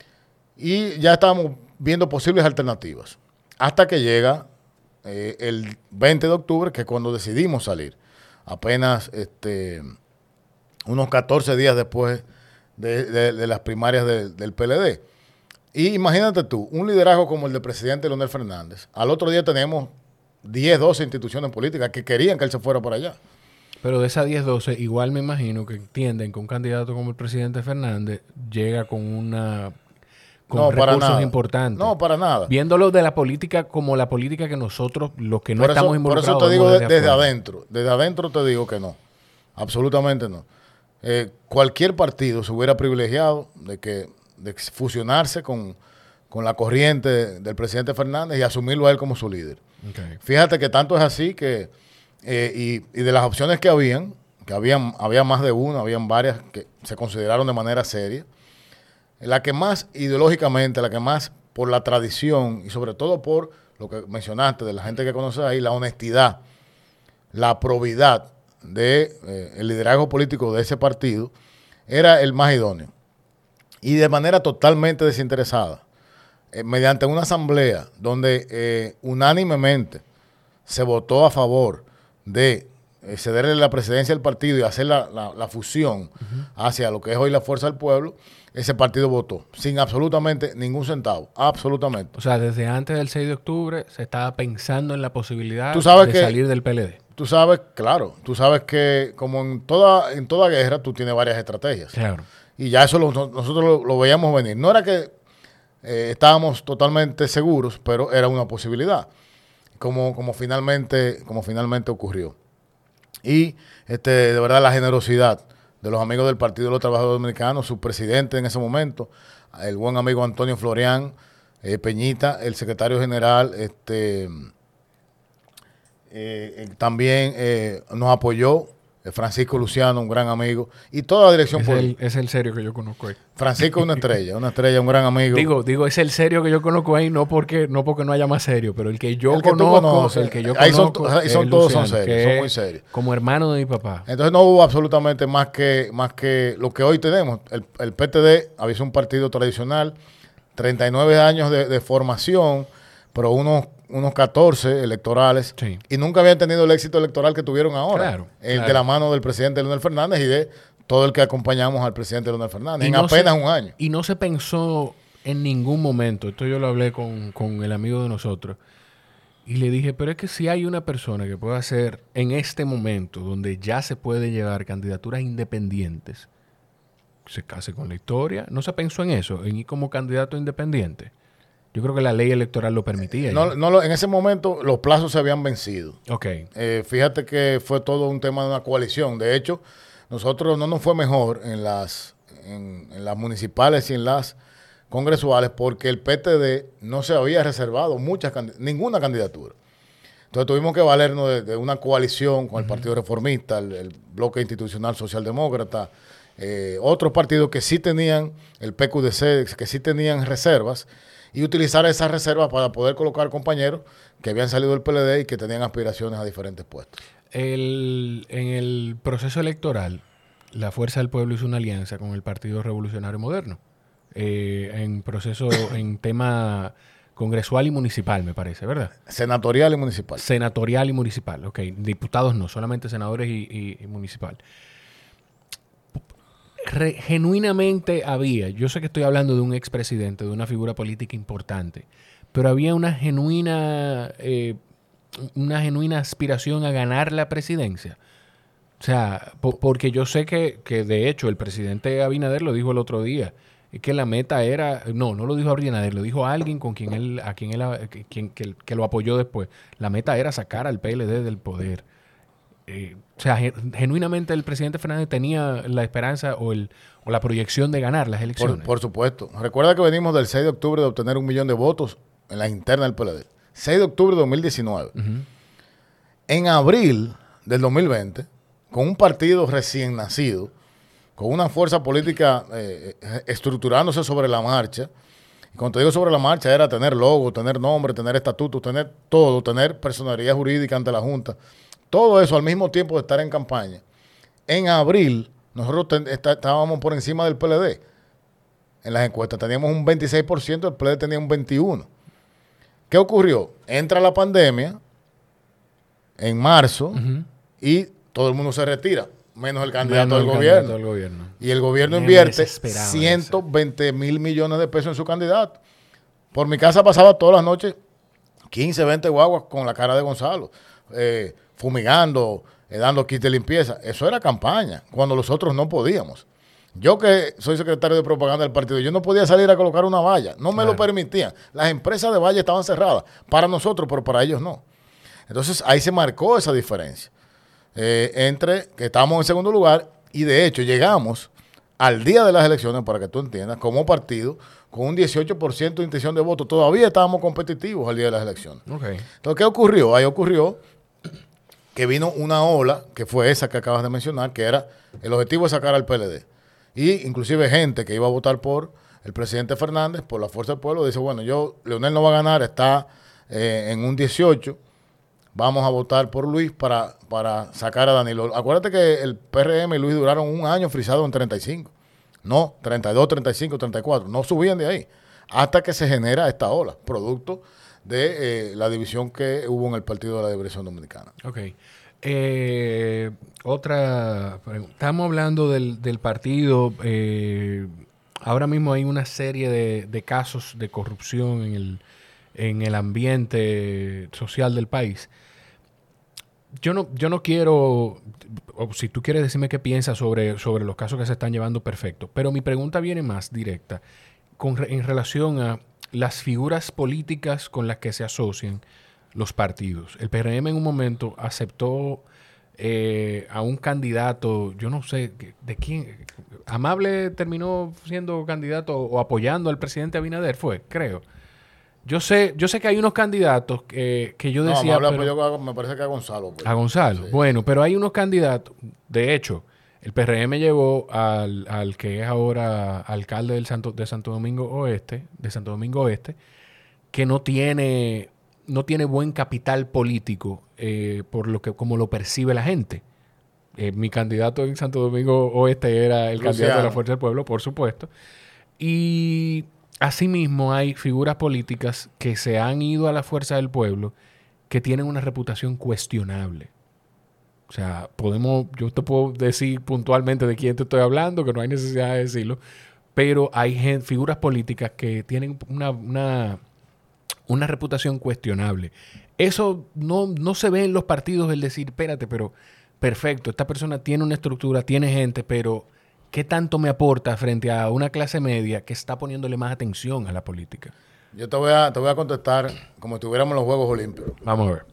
Y ya estábamos viendo posibles alternativas. Hasta que llega eh, el veinte de octubre, que es cuando decidimos salir. Apenas este, unos catorce días después de, de, de las primarias de, del P L D. Y imagínate tú, un liderazgo como el del presidente Leonel Fernández. Al otro día tenemos diez, doce instituciones políticas que querían que él se fuera para allá. Pero de esas diez, doce, igual me imagino que entienden que un candidato como el presidente Fernández llega con una con no, recursos para nada. importantes. No, para nada. Viéndolo de la política como la política que nosotros, los que no por estamos eso, involucrados. Por eso te digo desde, desde afuera. adentro. Desde adentro te digo que no. Absolutamente no. Eh, cualquier partido se hubiera privilegiado de que de fusionarse con, con la corriente de, del presidente Fernández y asumirlo a él como su líder. Okay. Fíjate que tanto es así que eh, y, y de las opciones que habían, que habían, había más de una, habían varias que se consideraron de manera seria, la que más ideológicamente, la que más por la tradición y sobre todo por lo que mencionaste de la gente que conoces ahí, la honestidad, la probidad de eh, el liderazgo político de ese partido, era el más idóneo. Y de manera totalmente desinteresada, eh, mediante una asamblea donde eh, unánimemente se votó a favor de eh, cederle la presidencia al partido y hacer la, la, la fusión uh-huh. hacia lo que es hoy la Fuerza del Pueblo, ese partido votó sin absolutamente ningún centavo, absolutamente. O sea, desde antes del seis de octubre se estaba pensando en la posibilidad ¿Tú sabes de que, salir del P L D. Tú sabes, claro, tú sabes que como en toda, en toda guerra tú tienes varias estrategias. Claro. Y ya eso lo, nosotros lo, lo veíamos venir. No era que eh, estábamos totalmente seguros, pero era una posibilidad, como, como, finalmente, como finalmente ocurrió. Y este, de verdad la generosidad de los amigos del Partido de los Trabajadores Dominicanos, su presidente en ese momento, el buen amigo Antonio Florián, eh, Peñita, el secretario general, este, eh, eh, también eh, nos apoyó Francisco Luciano, un gran amigo, y toda la dirección es política. El, es el serio que yo conozco ahí. Francisco es una estrella, una estrella, un gran amigo. Digo, digo, es el serio que yo conozco ahí, no porque no porque no haya más serio, pero el que yo el que conozco, conoces, el que yo ahí conozco, son, ahí son todos Luciano, son serios, son muy serios. Como hermano de mi papá. Entonces no hubo absolutamente más que, más que lo que hoy tenemos. El, el P T D había sido un partido tradicional, treinta y nueve años de, de formación, pero unos unos catorce electorales, sí. Y nunca habían tenido el éxito electoral que tuvieron ahora, claro, el claro. de la mano del presidente Leonel Fernández y de todo el que acompañamos al presidente Leonel Fernández, y en no apenas se, un año. Y no se pensó en ningún momento, esto yo lo hablé con, con el amigo de nosotros, y le dije, pero es que si hay una persona que pueda hacer en este momento, donde ya se puede llevar candidaturas independientes, se case con la historia, no se pensó en eso, en ir como candidato independiente. Yo creo que la ley electoral lo permitía. No, no, en ese momento los plazos se habían vencido. Ok. Eh, fíjate que fue todo un tema de una coalición. De hecho, nosotros no nos fue mejor en las, en, en las municipales y en las congresuales porque el P T D no se había reservado muchas ninguna candidatura. Entonces tuvimos que valernos de, de una coalición con el uh-huh. Partido Reformista, el, el Bloque Institucional Socialdemócrata, eh, otros partidos que sí tenían, el P Q D C, que sí tenían reservas, y utilizar esas reservas para poder colocar compañeros que habían salido del P L D y que tenían aspiraciones a diferentes puestos. El, en el proceso electoral, la Fuerza del Pueblo hizo una alianza con el Partido Revolucionario Moderno, eh, en proceso, en tema congresual y municipal, me parece, ¿verdad? Senatorial y municipal. Senatorial y municipal, ok. Diputados no, solamente senadores y, y, y municipal. Re, genuinamente había, yo sé que estoy hablando de un expresidente, de una figura política importante, pero había una genuina, eh, una genuina aspiración a ganar la presidencia. O sea, po, porque yo sé que, que de hecho el presidente Abinader lo dijo el otro día, que la meta era, no, no lo dijo Abinader, lo dijo a alguien con quien él, a quien él, quien, que, que lo apoyó después. La meta era sacar al P L D del poder. Eh, o sea, genuinamente el presidente Fernández tenía la esperanza o, el, o la proyección de ganar las elecciones. Por, por supuesto. Recuerda que venimos del seis de octubre de obtener un millón de votos en la interna del P L D. seis de octubre de dos mil diecinueve. Uh-huh. En abril del dos mil veinte, con un partido recién nacido, con una fuerza política eh, estructurándose sobre la marcha, y cuando te digo sobre la marcha era tener logo, tener nombre, tener estatuto, tener todo, tener personalidad jurídica ante la Junta. Todo eso al mismo tiempo de estar en campaña. En abril, nosotros ten, está, estábamos por encima del P L D. En las encuestas teníamos un veintiséis por ciento, el P L D tenía un veintiuno por ciento. ¿Qué ocurrió? Entra la pandemia en marzo uh-huh. y todo el mundo se retira, menos el candidato, menos del, el gobierno. candidato del gobierno. Y el gobierno Me invierte ciento veinte mil millones de pesos en su candidato. Por mi casa pasaba todas las noches quince, veinte guaguas con la cara de Gonzalo. Eh, fumigando, eh, dando kits de limpieza. Eso era campaña, cuando los otros no podíamos. Yo que soy secretario de propaganda del partido, yo no podía salir a colocar una valla. No me claro. lo permitían. Las empresas de valla estaban cerradas. Para nosotros, pero para ellos no. Entonces, ahí se marcó esa diferencia. Eh, entre que estábamos en segundo lugar y, de hecho, llegamos al día de las elecciones, para que tú entiendas, como partido, con un dieciocho por ciento de intención de voto. Todavía estábamos competitivos al día de las elecciones. Okay. Entonces, ¿qué ocurrió? Ahí ocurrió que vino una ola, que fue esa que acabas de mencionar, que era el objetivo de sacar al P L D. Y inclusive gente que iba a votar por el presidente Fernández, por la Fuerza del Pueblo, dice, bueno, yo, Leonel no va a ganar, está eh, en un dieciocho, vamos a votar por Luis para, para sacar a Danilo. Acuérdate que el P R M y Luis duraron un año frisados en treinta y cinco. No, treinta y dos, treinta y cinco, treinta y cuatro. No subían de ahí. Hasta que se genera esta ola, producto de eh, la división que hubo en el Partido de la Liberación Dominicana. Ok. Eh, otra pregunta. Estamos hablando del, del partido. Eh, ahora mismo hay una serie de, de casos de corrupción en el, en el ambiente social del país. Yo no, yo no quiero, o si tú quieres decirme qué piensas sobre, sobre los casos que se están llevando, perfecto. Pero mi pregunta viene más directa con, en relación a las figuras políticas con las que se asocian los partidos. El P R M en un momento aceptó eh, a un candidato, yo no sé de quién, Amable terminó siendo candidato o apoyando al presidente Abinader, fue, creo. Yo sé, yo sé que hay unos candidatos que, que yo decía... No, me, habla, pero, yo, me parece que a Gonzalo. Pues. A Gonzalo. Sí. Bueno, pero hay unos candidatos... De hecho, el P R M llevó al, al que es ahora alcalde del Santo, de Santo Domingo Oeste, de Santo Domingo Oeste, que no tiene, no tiene buen capital político eh, por lo que como lo percibe la gente. Eh, mi candidato en Santo Domingo Oeste era el Luciano. Candidato de la Fuerza del Pueblo, por supuesto. Y asimismo hay figuras políticas que se han ido a la Fuerza del Pueblo que tienen una reputación cuestionable. O sea, podemos, yo te puedo decir puntualmente de quién te estoy hablando, que no hay necesidad de decirlo, pero hay gente, figuras políticas que tienen una, una, una reputación cuestionable. Eso no, no se ve en los partidos el decir, espérate, pero perfecto, esta persona tiene una estructura, tiene gente, pero ¿qué tanto me aporta frente a una clase media que está poniéndole más atención a la política? Yo te voy a, te voy a contestar como si estuviéramos en los Juegos Olímpicos. Vamos a ver.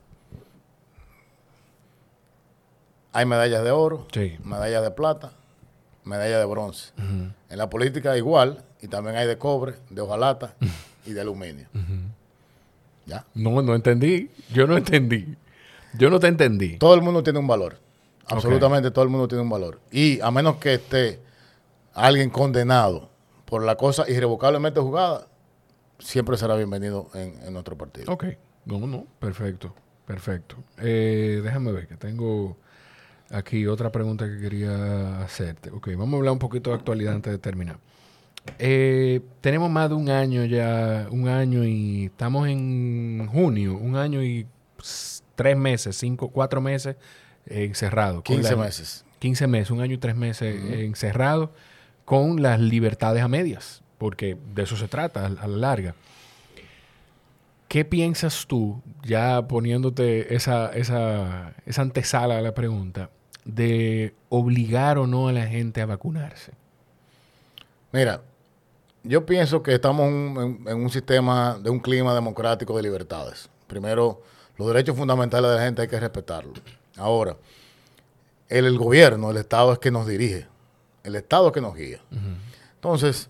Hay medallas de oro, sí. medallas de plata, medallas de bronce. Uh-huh. En la política igual, y también hay de cobre, de hojalata y de aluminio. Uh-huh. ¿Ya? No, no entendí. Yo no entendí. Yo no te entendí. Todo el mundo tiene un valor. Absolutamente okay. Todo el mundo tiene un valor. Y a menos que esté alguien condenado por la cosa irrevocablemente juzgada, siempre será bienvenido en, en nuestro partido. Ok. No, no. Perfecto. Perfecto. Eh, déjame ver que tengo... Aquí otra pregunta que quería hacerte. Ok, vamos a hablar un poquito de actualidad antes de terminar. Eh, tenemos más de un año ya, un año y estamos en junio, un año y tres meses, cinco, cuatro meses eh, encerrados. quince meses. quince meses, un año y tres meses uh-huh. eh, encerrados con las libertades a medias, porque de eso se trata a, a la larga. ¿Qué piensas tú, ya poniéndote esa, esa, esa antesala a la pregunta, de obligar o no a la gente a vacunarse? Mira, yo pienso que estamos en, en un sistema de un clima democrático de libertades. Primero, los derechos fundamentales de la gente hay que respetarlos. Ahora, el, el gobierno, el Estado es que nos dirige. El Estado es que nos guía. Uh-huh. Entonces,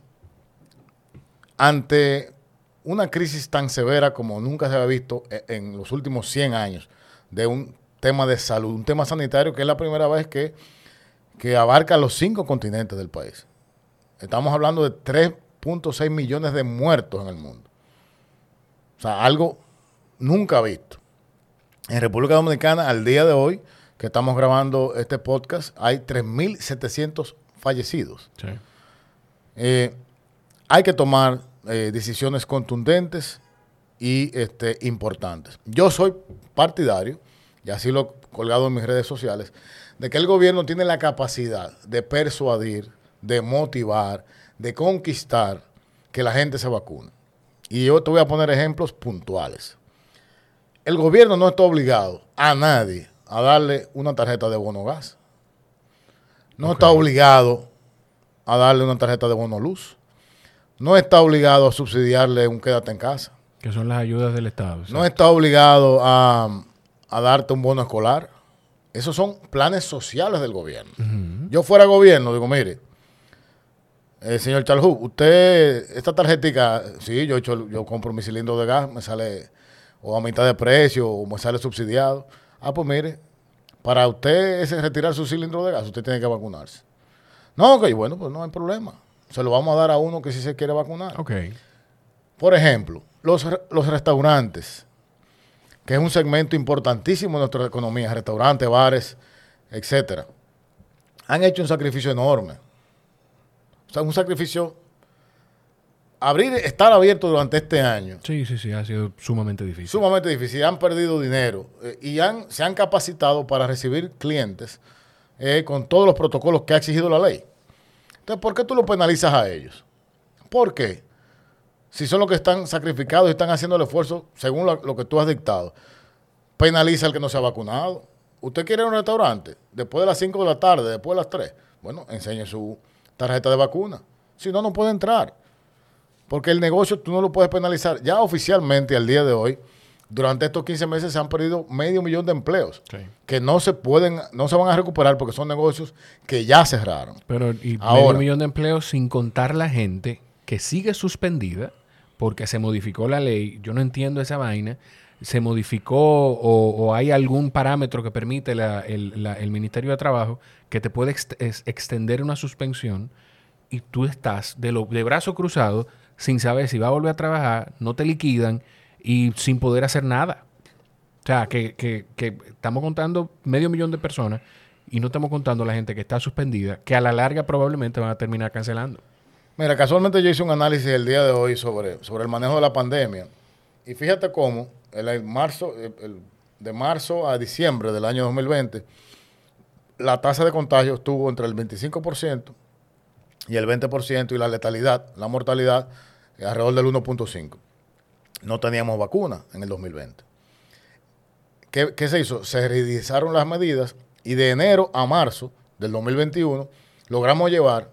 ante una crisis tan severa como nunca se había visto en los últimos cien años de un tema de salud, un tema sanitario que es la primera vez que, que abarca los cinco continentes del país. Estamos hablando de tres punto seis millones de muertos en el mundo. O sea, algo nunca visto. En República Dominicana, al día de hoy, que estamos grabando este podcast, hay tres mil setecientos fallecidos. Sí. Eh, hay que tomar eh, decisiones contundentes y este, importantes. Yo soy partidario, y así lo he colgado en mis redes sociales, de que el gobierno tiene la capacidad de persuadir, de motivar, de conquistar que la gente se vacune. Y yo te voy a poner ejemplos puntuales. El gobierno no está obligado a nadie a darle una tarjeta de bono gas. No okay. está obligado a darle una tarjeta de bono luz. No está obligado a subsidiarle un quédate en casa. Que son las ayudas del Estado. ¿Cierto? No está obligado a, a darte un bono escolar. Esos son planes sociales del gobierno. Uh-huh. Yo fuera gobierno, digo, mire, eh, señor Chalhu, usted, esta tarjetica, sí, yo, hecho, yo compro mi cilindro de gas, me sale o a mitad de precio o me sale subsidiado. Ah, pues mire, para usted ese retirar su cilindro de gas, usted tiene que vacunarse. No, ok, bueno, pues no hay problema. Se lo vamos a dar a uno que sí se quiere vacunar. Ok. Por ejemplo, los, los restaurantes, que es un segmento importantísimo de nuestra economía, restaurantes, bares, etcétera, han hecho un sacrificio enorme. O sea, un sacrificio... Abrir, estar abierto durante este año. Sí, sí, sí, ha sido sumamente difícil. Sumamente difícil. Han perdido dinero eh, y han, se han capacitado para recibir clientes eh, con todos los protocolos que ha exigido la ley. Entonces, ¿por qué tú lo penalizas a ellos? ¿Por qué? Si son los que están sacrificados y están haciendo el esfuerzo según lo, lo que tú has dictado, penaliza al que no se ha vacunado. ¿Usted quiere ir a un restaurante después de las cinco de la tarde, después de las tres? Bueno, enseñe su tarjeta de vacuna. Si no, no puede entrar. Porque el negocio tú no lo puedes penalizar. Ya oficialmente, al día de hoy, durante estos quince meses se han perdido medio millón de empleos sí. que no se pueden, no se van a recuperar porque son negocios que ya cerraron. Pero y Ahora, medio millón de empleos sin contar la gente que sigue suspendida porque se modificó la ley. Yo no entiendo esa vaina. Se modificó o, o hay algún parámetro que permite la, el, la, el Ministerio de Trabajo que te puede ext es, extender una suspensión y tú estás de, lo, de brazo cruzado sin saber si va a volver a trabajar, no te liquidan y sin poder hacer nada. O sea, que, que, que estamos contando medio millón de personas y no estamos contando la gente que está suspendida, que a la larga probablemente van a terminar cancelando. Mira, casualmente yo hice un análisis el día de hoy sobre, sobre el manejo de la pandemia. Y fíjate cómo el, el marzo, el, el, de marzo a diciembre del año dos mil veinte, la tasa de contagio estuvo entre el veinticinco por ciento y el veinte por ciento y la letalidad, la mortalidad, alrededor del uno punto cinco por ciento. No teníamos vacuna en el dos mil veinte. ¿Qué, ¿Qué se hizo? Se revisaron las medidas y de enero a marzo del dos mil veintiuno logramos llevar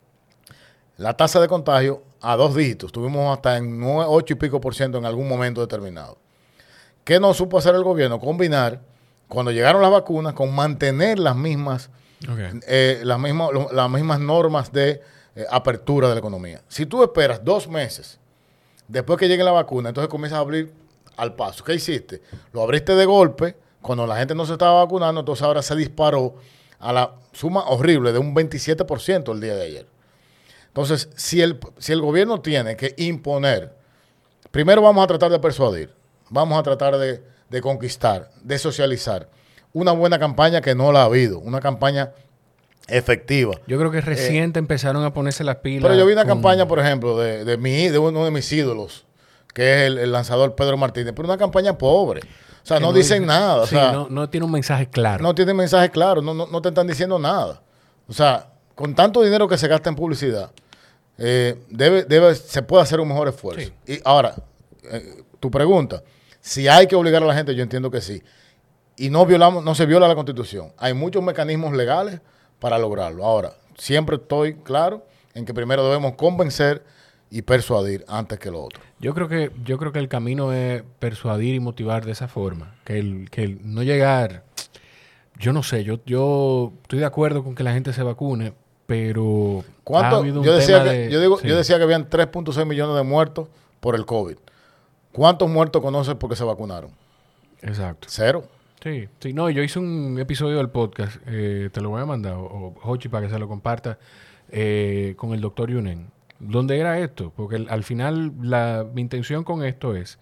la tasa de contagio a dos dígitos. Estuvimos hasta en ocho y pico por ciento en algún momento determinado. ¿Qué no supo hacer el gobierno? Combinar, cuando llegaron las vacunas, con mantener las mismas, okay. eh, las mismas, las mismas normas de eh, apertura de la economía. Si tú esperas dos meses después que llegue la vacuna, entonces comienzas a abrir al paso. ¿Qué hiciste? Lo abriste de golpe, cuando la gente no se estaba vacunando, entonces ahora se disparó a la suma horrible de un veintisiete por ciento el día de ayer. Entonces, si el, si el gobierno tiene que imponer, primero vamos a tratar de persuadir, vamos a tratar de, de conquistar, de socializar una buena campaña que no la ha habido, una campaña efectiva. Yo creo que reciente eh, empezaron a ponerse las pilas. Pero yo vi una con... campaña, por ejemplo, de, de, mi, de uno de mis ídolos, que es el, el lanzador Pedro Martínez, pero una campaña pobre. O sea, no, no dicen dice, nada. O sí, sea, no, no tiene un mensaje claro. No tiene mensaje claro, no, no, no te están diciendo nada. O sea, con tanto dinero que se gasta en publicidad, eh, debe, debe, se puede hacer un mejor esfuerzo. Sí. Y ahora, eh, tu pregunta, si hay que obligar a la gente, yo entiendo que sí. Y no violamos, no se viola la Constitución. Hay muchos mecanismos legales para lograrlo. Ahora, siempre estoy claro en que primero debemos convencer y persuadir antes que lo otro. Yo creo que, yo creo que el camino es persuadir y motivar de esa forma. Que el, que el no llegar, yo no sé, yo, yo estoy de acuerdo con que la gente se vacune, pero ¿cuánto? Ha habido un yo, decía tema que, de, yo, digo, sí. yo decía que habían tres punto seis millones de muertos por el COVID. ¿Cuántos muertos conoces porque se vacunaron? Exacto. Cero. Sí, sí, no, yo hice un episodio del podcast, eh, te lo voy a mandar, o, o Hochi para que se lo comparta, eh, con el doctor Yunen. ¿Dónde era esto? Porque el, al final la, mi intención con esto es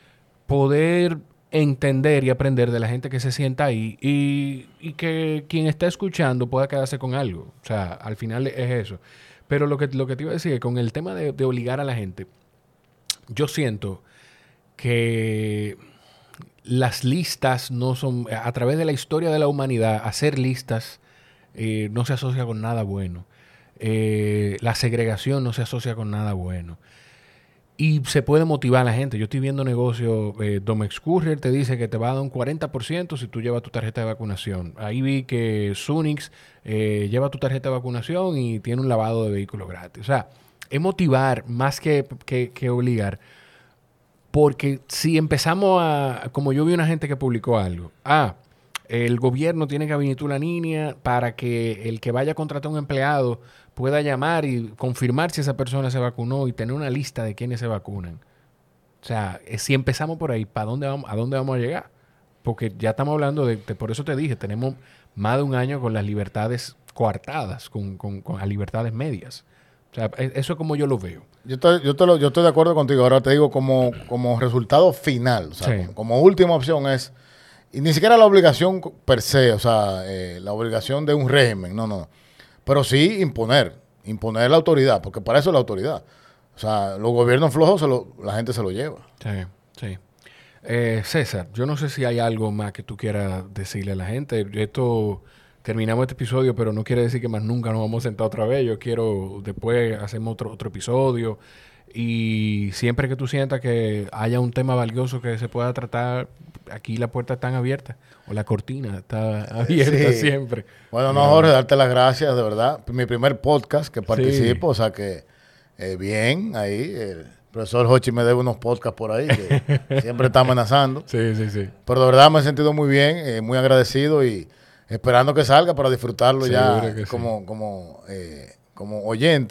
poder entender y aprender de la gente que se sienta ahí y, y que quien está escuchando pueda quedarse con algo. O sea, al final es eso. Pero lo que, lo que te iba a decir es que con el tema de, de obligar a la gente, yo siento que las listas no son, a través de la historia de la humanidad, hacer listas eh, no se asocia con nada bueno. Eh, la segregación no se asocia con nada bueno. Y se puede motivar a la gente. Yo estoy viendo negocios, eh, Domex Courier te dice que te va a dar un cuarenta por ciento si tú llevas tu tarjeta de vacunación. Ahí vi que Sunix eh, lleva tu tarjeta de vacunación y tiene un lavado de vehículos gratis. O sea, es motivar más que, que, que obligar. Porque si empezamos a... Como yo vi una gente que publicó algo. Ah, el gobierno tiene que habilitar una línea para que el que vaya a contratar a un empleado pueda llamar y confirmar si esa persona se vacunó y tener una lista de quienes se vacunan. O sea, si empezamos por ahí, ¿para dónde vamos, a dónde vamos a llegar? Porque ya estamos hablando de, de... Por eso te dije, tenemos más de un año con las libertades coartadas, con, con, con las libertades medias. O sea, eso es como yo lo veo. Yo estoy, yo, te lo, yo estoy de acuerdo contigo. Ahora te digo como, como resultado final. O sea, sí. como, como última opción es... Y ni siquiera la obligación per se, o sea, eh, la obligación de un régimen, no, no. Pero sí imponer, imponer la autoridad, porque para eso es la autoridad. O sea, los gobiernos flojos, se lo, la gente se lo lleva. Sí, sí. Eh, César, yo no sé si hay algo más que tú quieras decirle a la gente. Esto, terminamos este episodio, pero no quiere decir que más nunca nos vamos a sentar otra vez. Yo quiero, después hacemos otro, otro episodio. Y siempre que tú sientas que haya un tema valioso que se pueda tratar, aquí la puerta está abierta, o la cortina está abierta sí. siempre. Bueno, no, Jorge, darte las gracias, de verdad. Mi primer podcast que participo, sí. o sea que eh, bien, ahí el profesor Hochi me debe unos podcasts por ahí, que siempre está amenazando. Sí, sí, sí. Pero de verdad me he sentido muy bien, eh, muy agradecido y esperando que salga para disfrutarlo Seguro ya como, sí. como, eh, como oyente.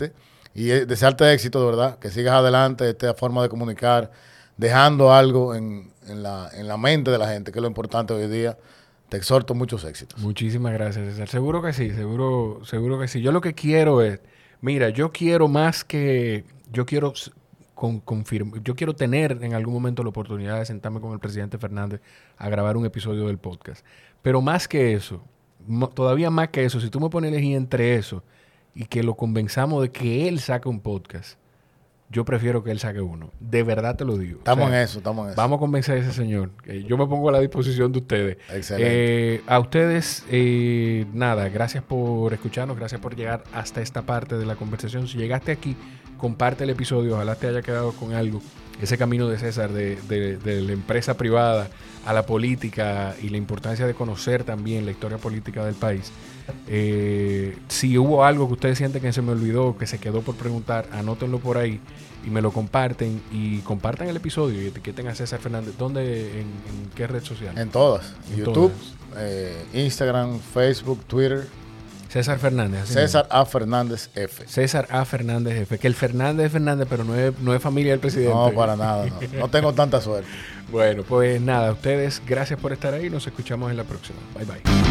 Y desearte éxito, de verdad, que sigas adelante, esta forma de comunicar, dejando algo en, en, la, en la mente de la gente, que es lo importante hoy día. Te exhorto muchos éxitos. Muchísimas gracias, César. Seguro que sí, seguro, seguro que sí. Yo lo que quiero es, mira, yo quiero más que, yo quiero con, confirm, yo quiero tener en algún momento la oportunidad de sentarme con el presidente Fernández a grabar un episodio del podcast. Pero más que eso, todavía más que eso, si tú me pones a elegir entre eso y que lo convenzamos de que él saque un podcast, yo prefiero que él saque uno. De verdad te lo digo. Estamos o sea, en eso, estamos en eso. Vamos a convencer a ese señor. Eh, yo me pongo a la disposición de ustedes. Excelente. Eh, a ustedes, eh, nada, gracias por escucharnos, gracias por llegar hasta esta parte de la conversación. Si llegaste aquí, comparte el episodio, ojalá te haya quedado con algo. Ese camino de César, de, de, de la empresa privada a la política y la importancia de conocer también la historia política del país. Eh, si hubo algo que ustedes sienten que se me olvidó, que se quedó por preguntar, anótenlo por ahí y me lo comparten. Y compartan el episodio y etiqueten a César Fernández. ¿Dónde? ¿En, en qué red social? En todas. En YouTube, todas. Eh, Instagram, Facebook, Twitter. César Fernández. Así César mismo. A. Fernández F. César A. Fernández F. Que el Fernández es Fernández, pero no es, no es familia del presidente. No, para nada. No, no tengo tanta suerte. Bueno, pues nada, ustedes, gracias por estar ahí. Nos escuchamos en la próxima. Bye, bye.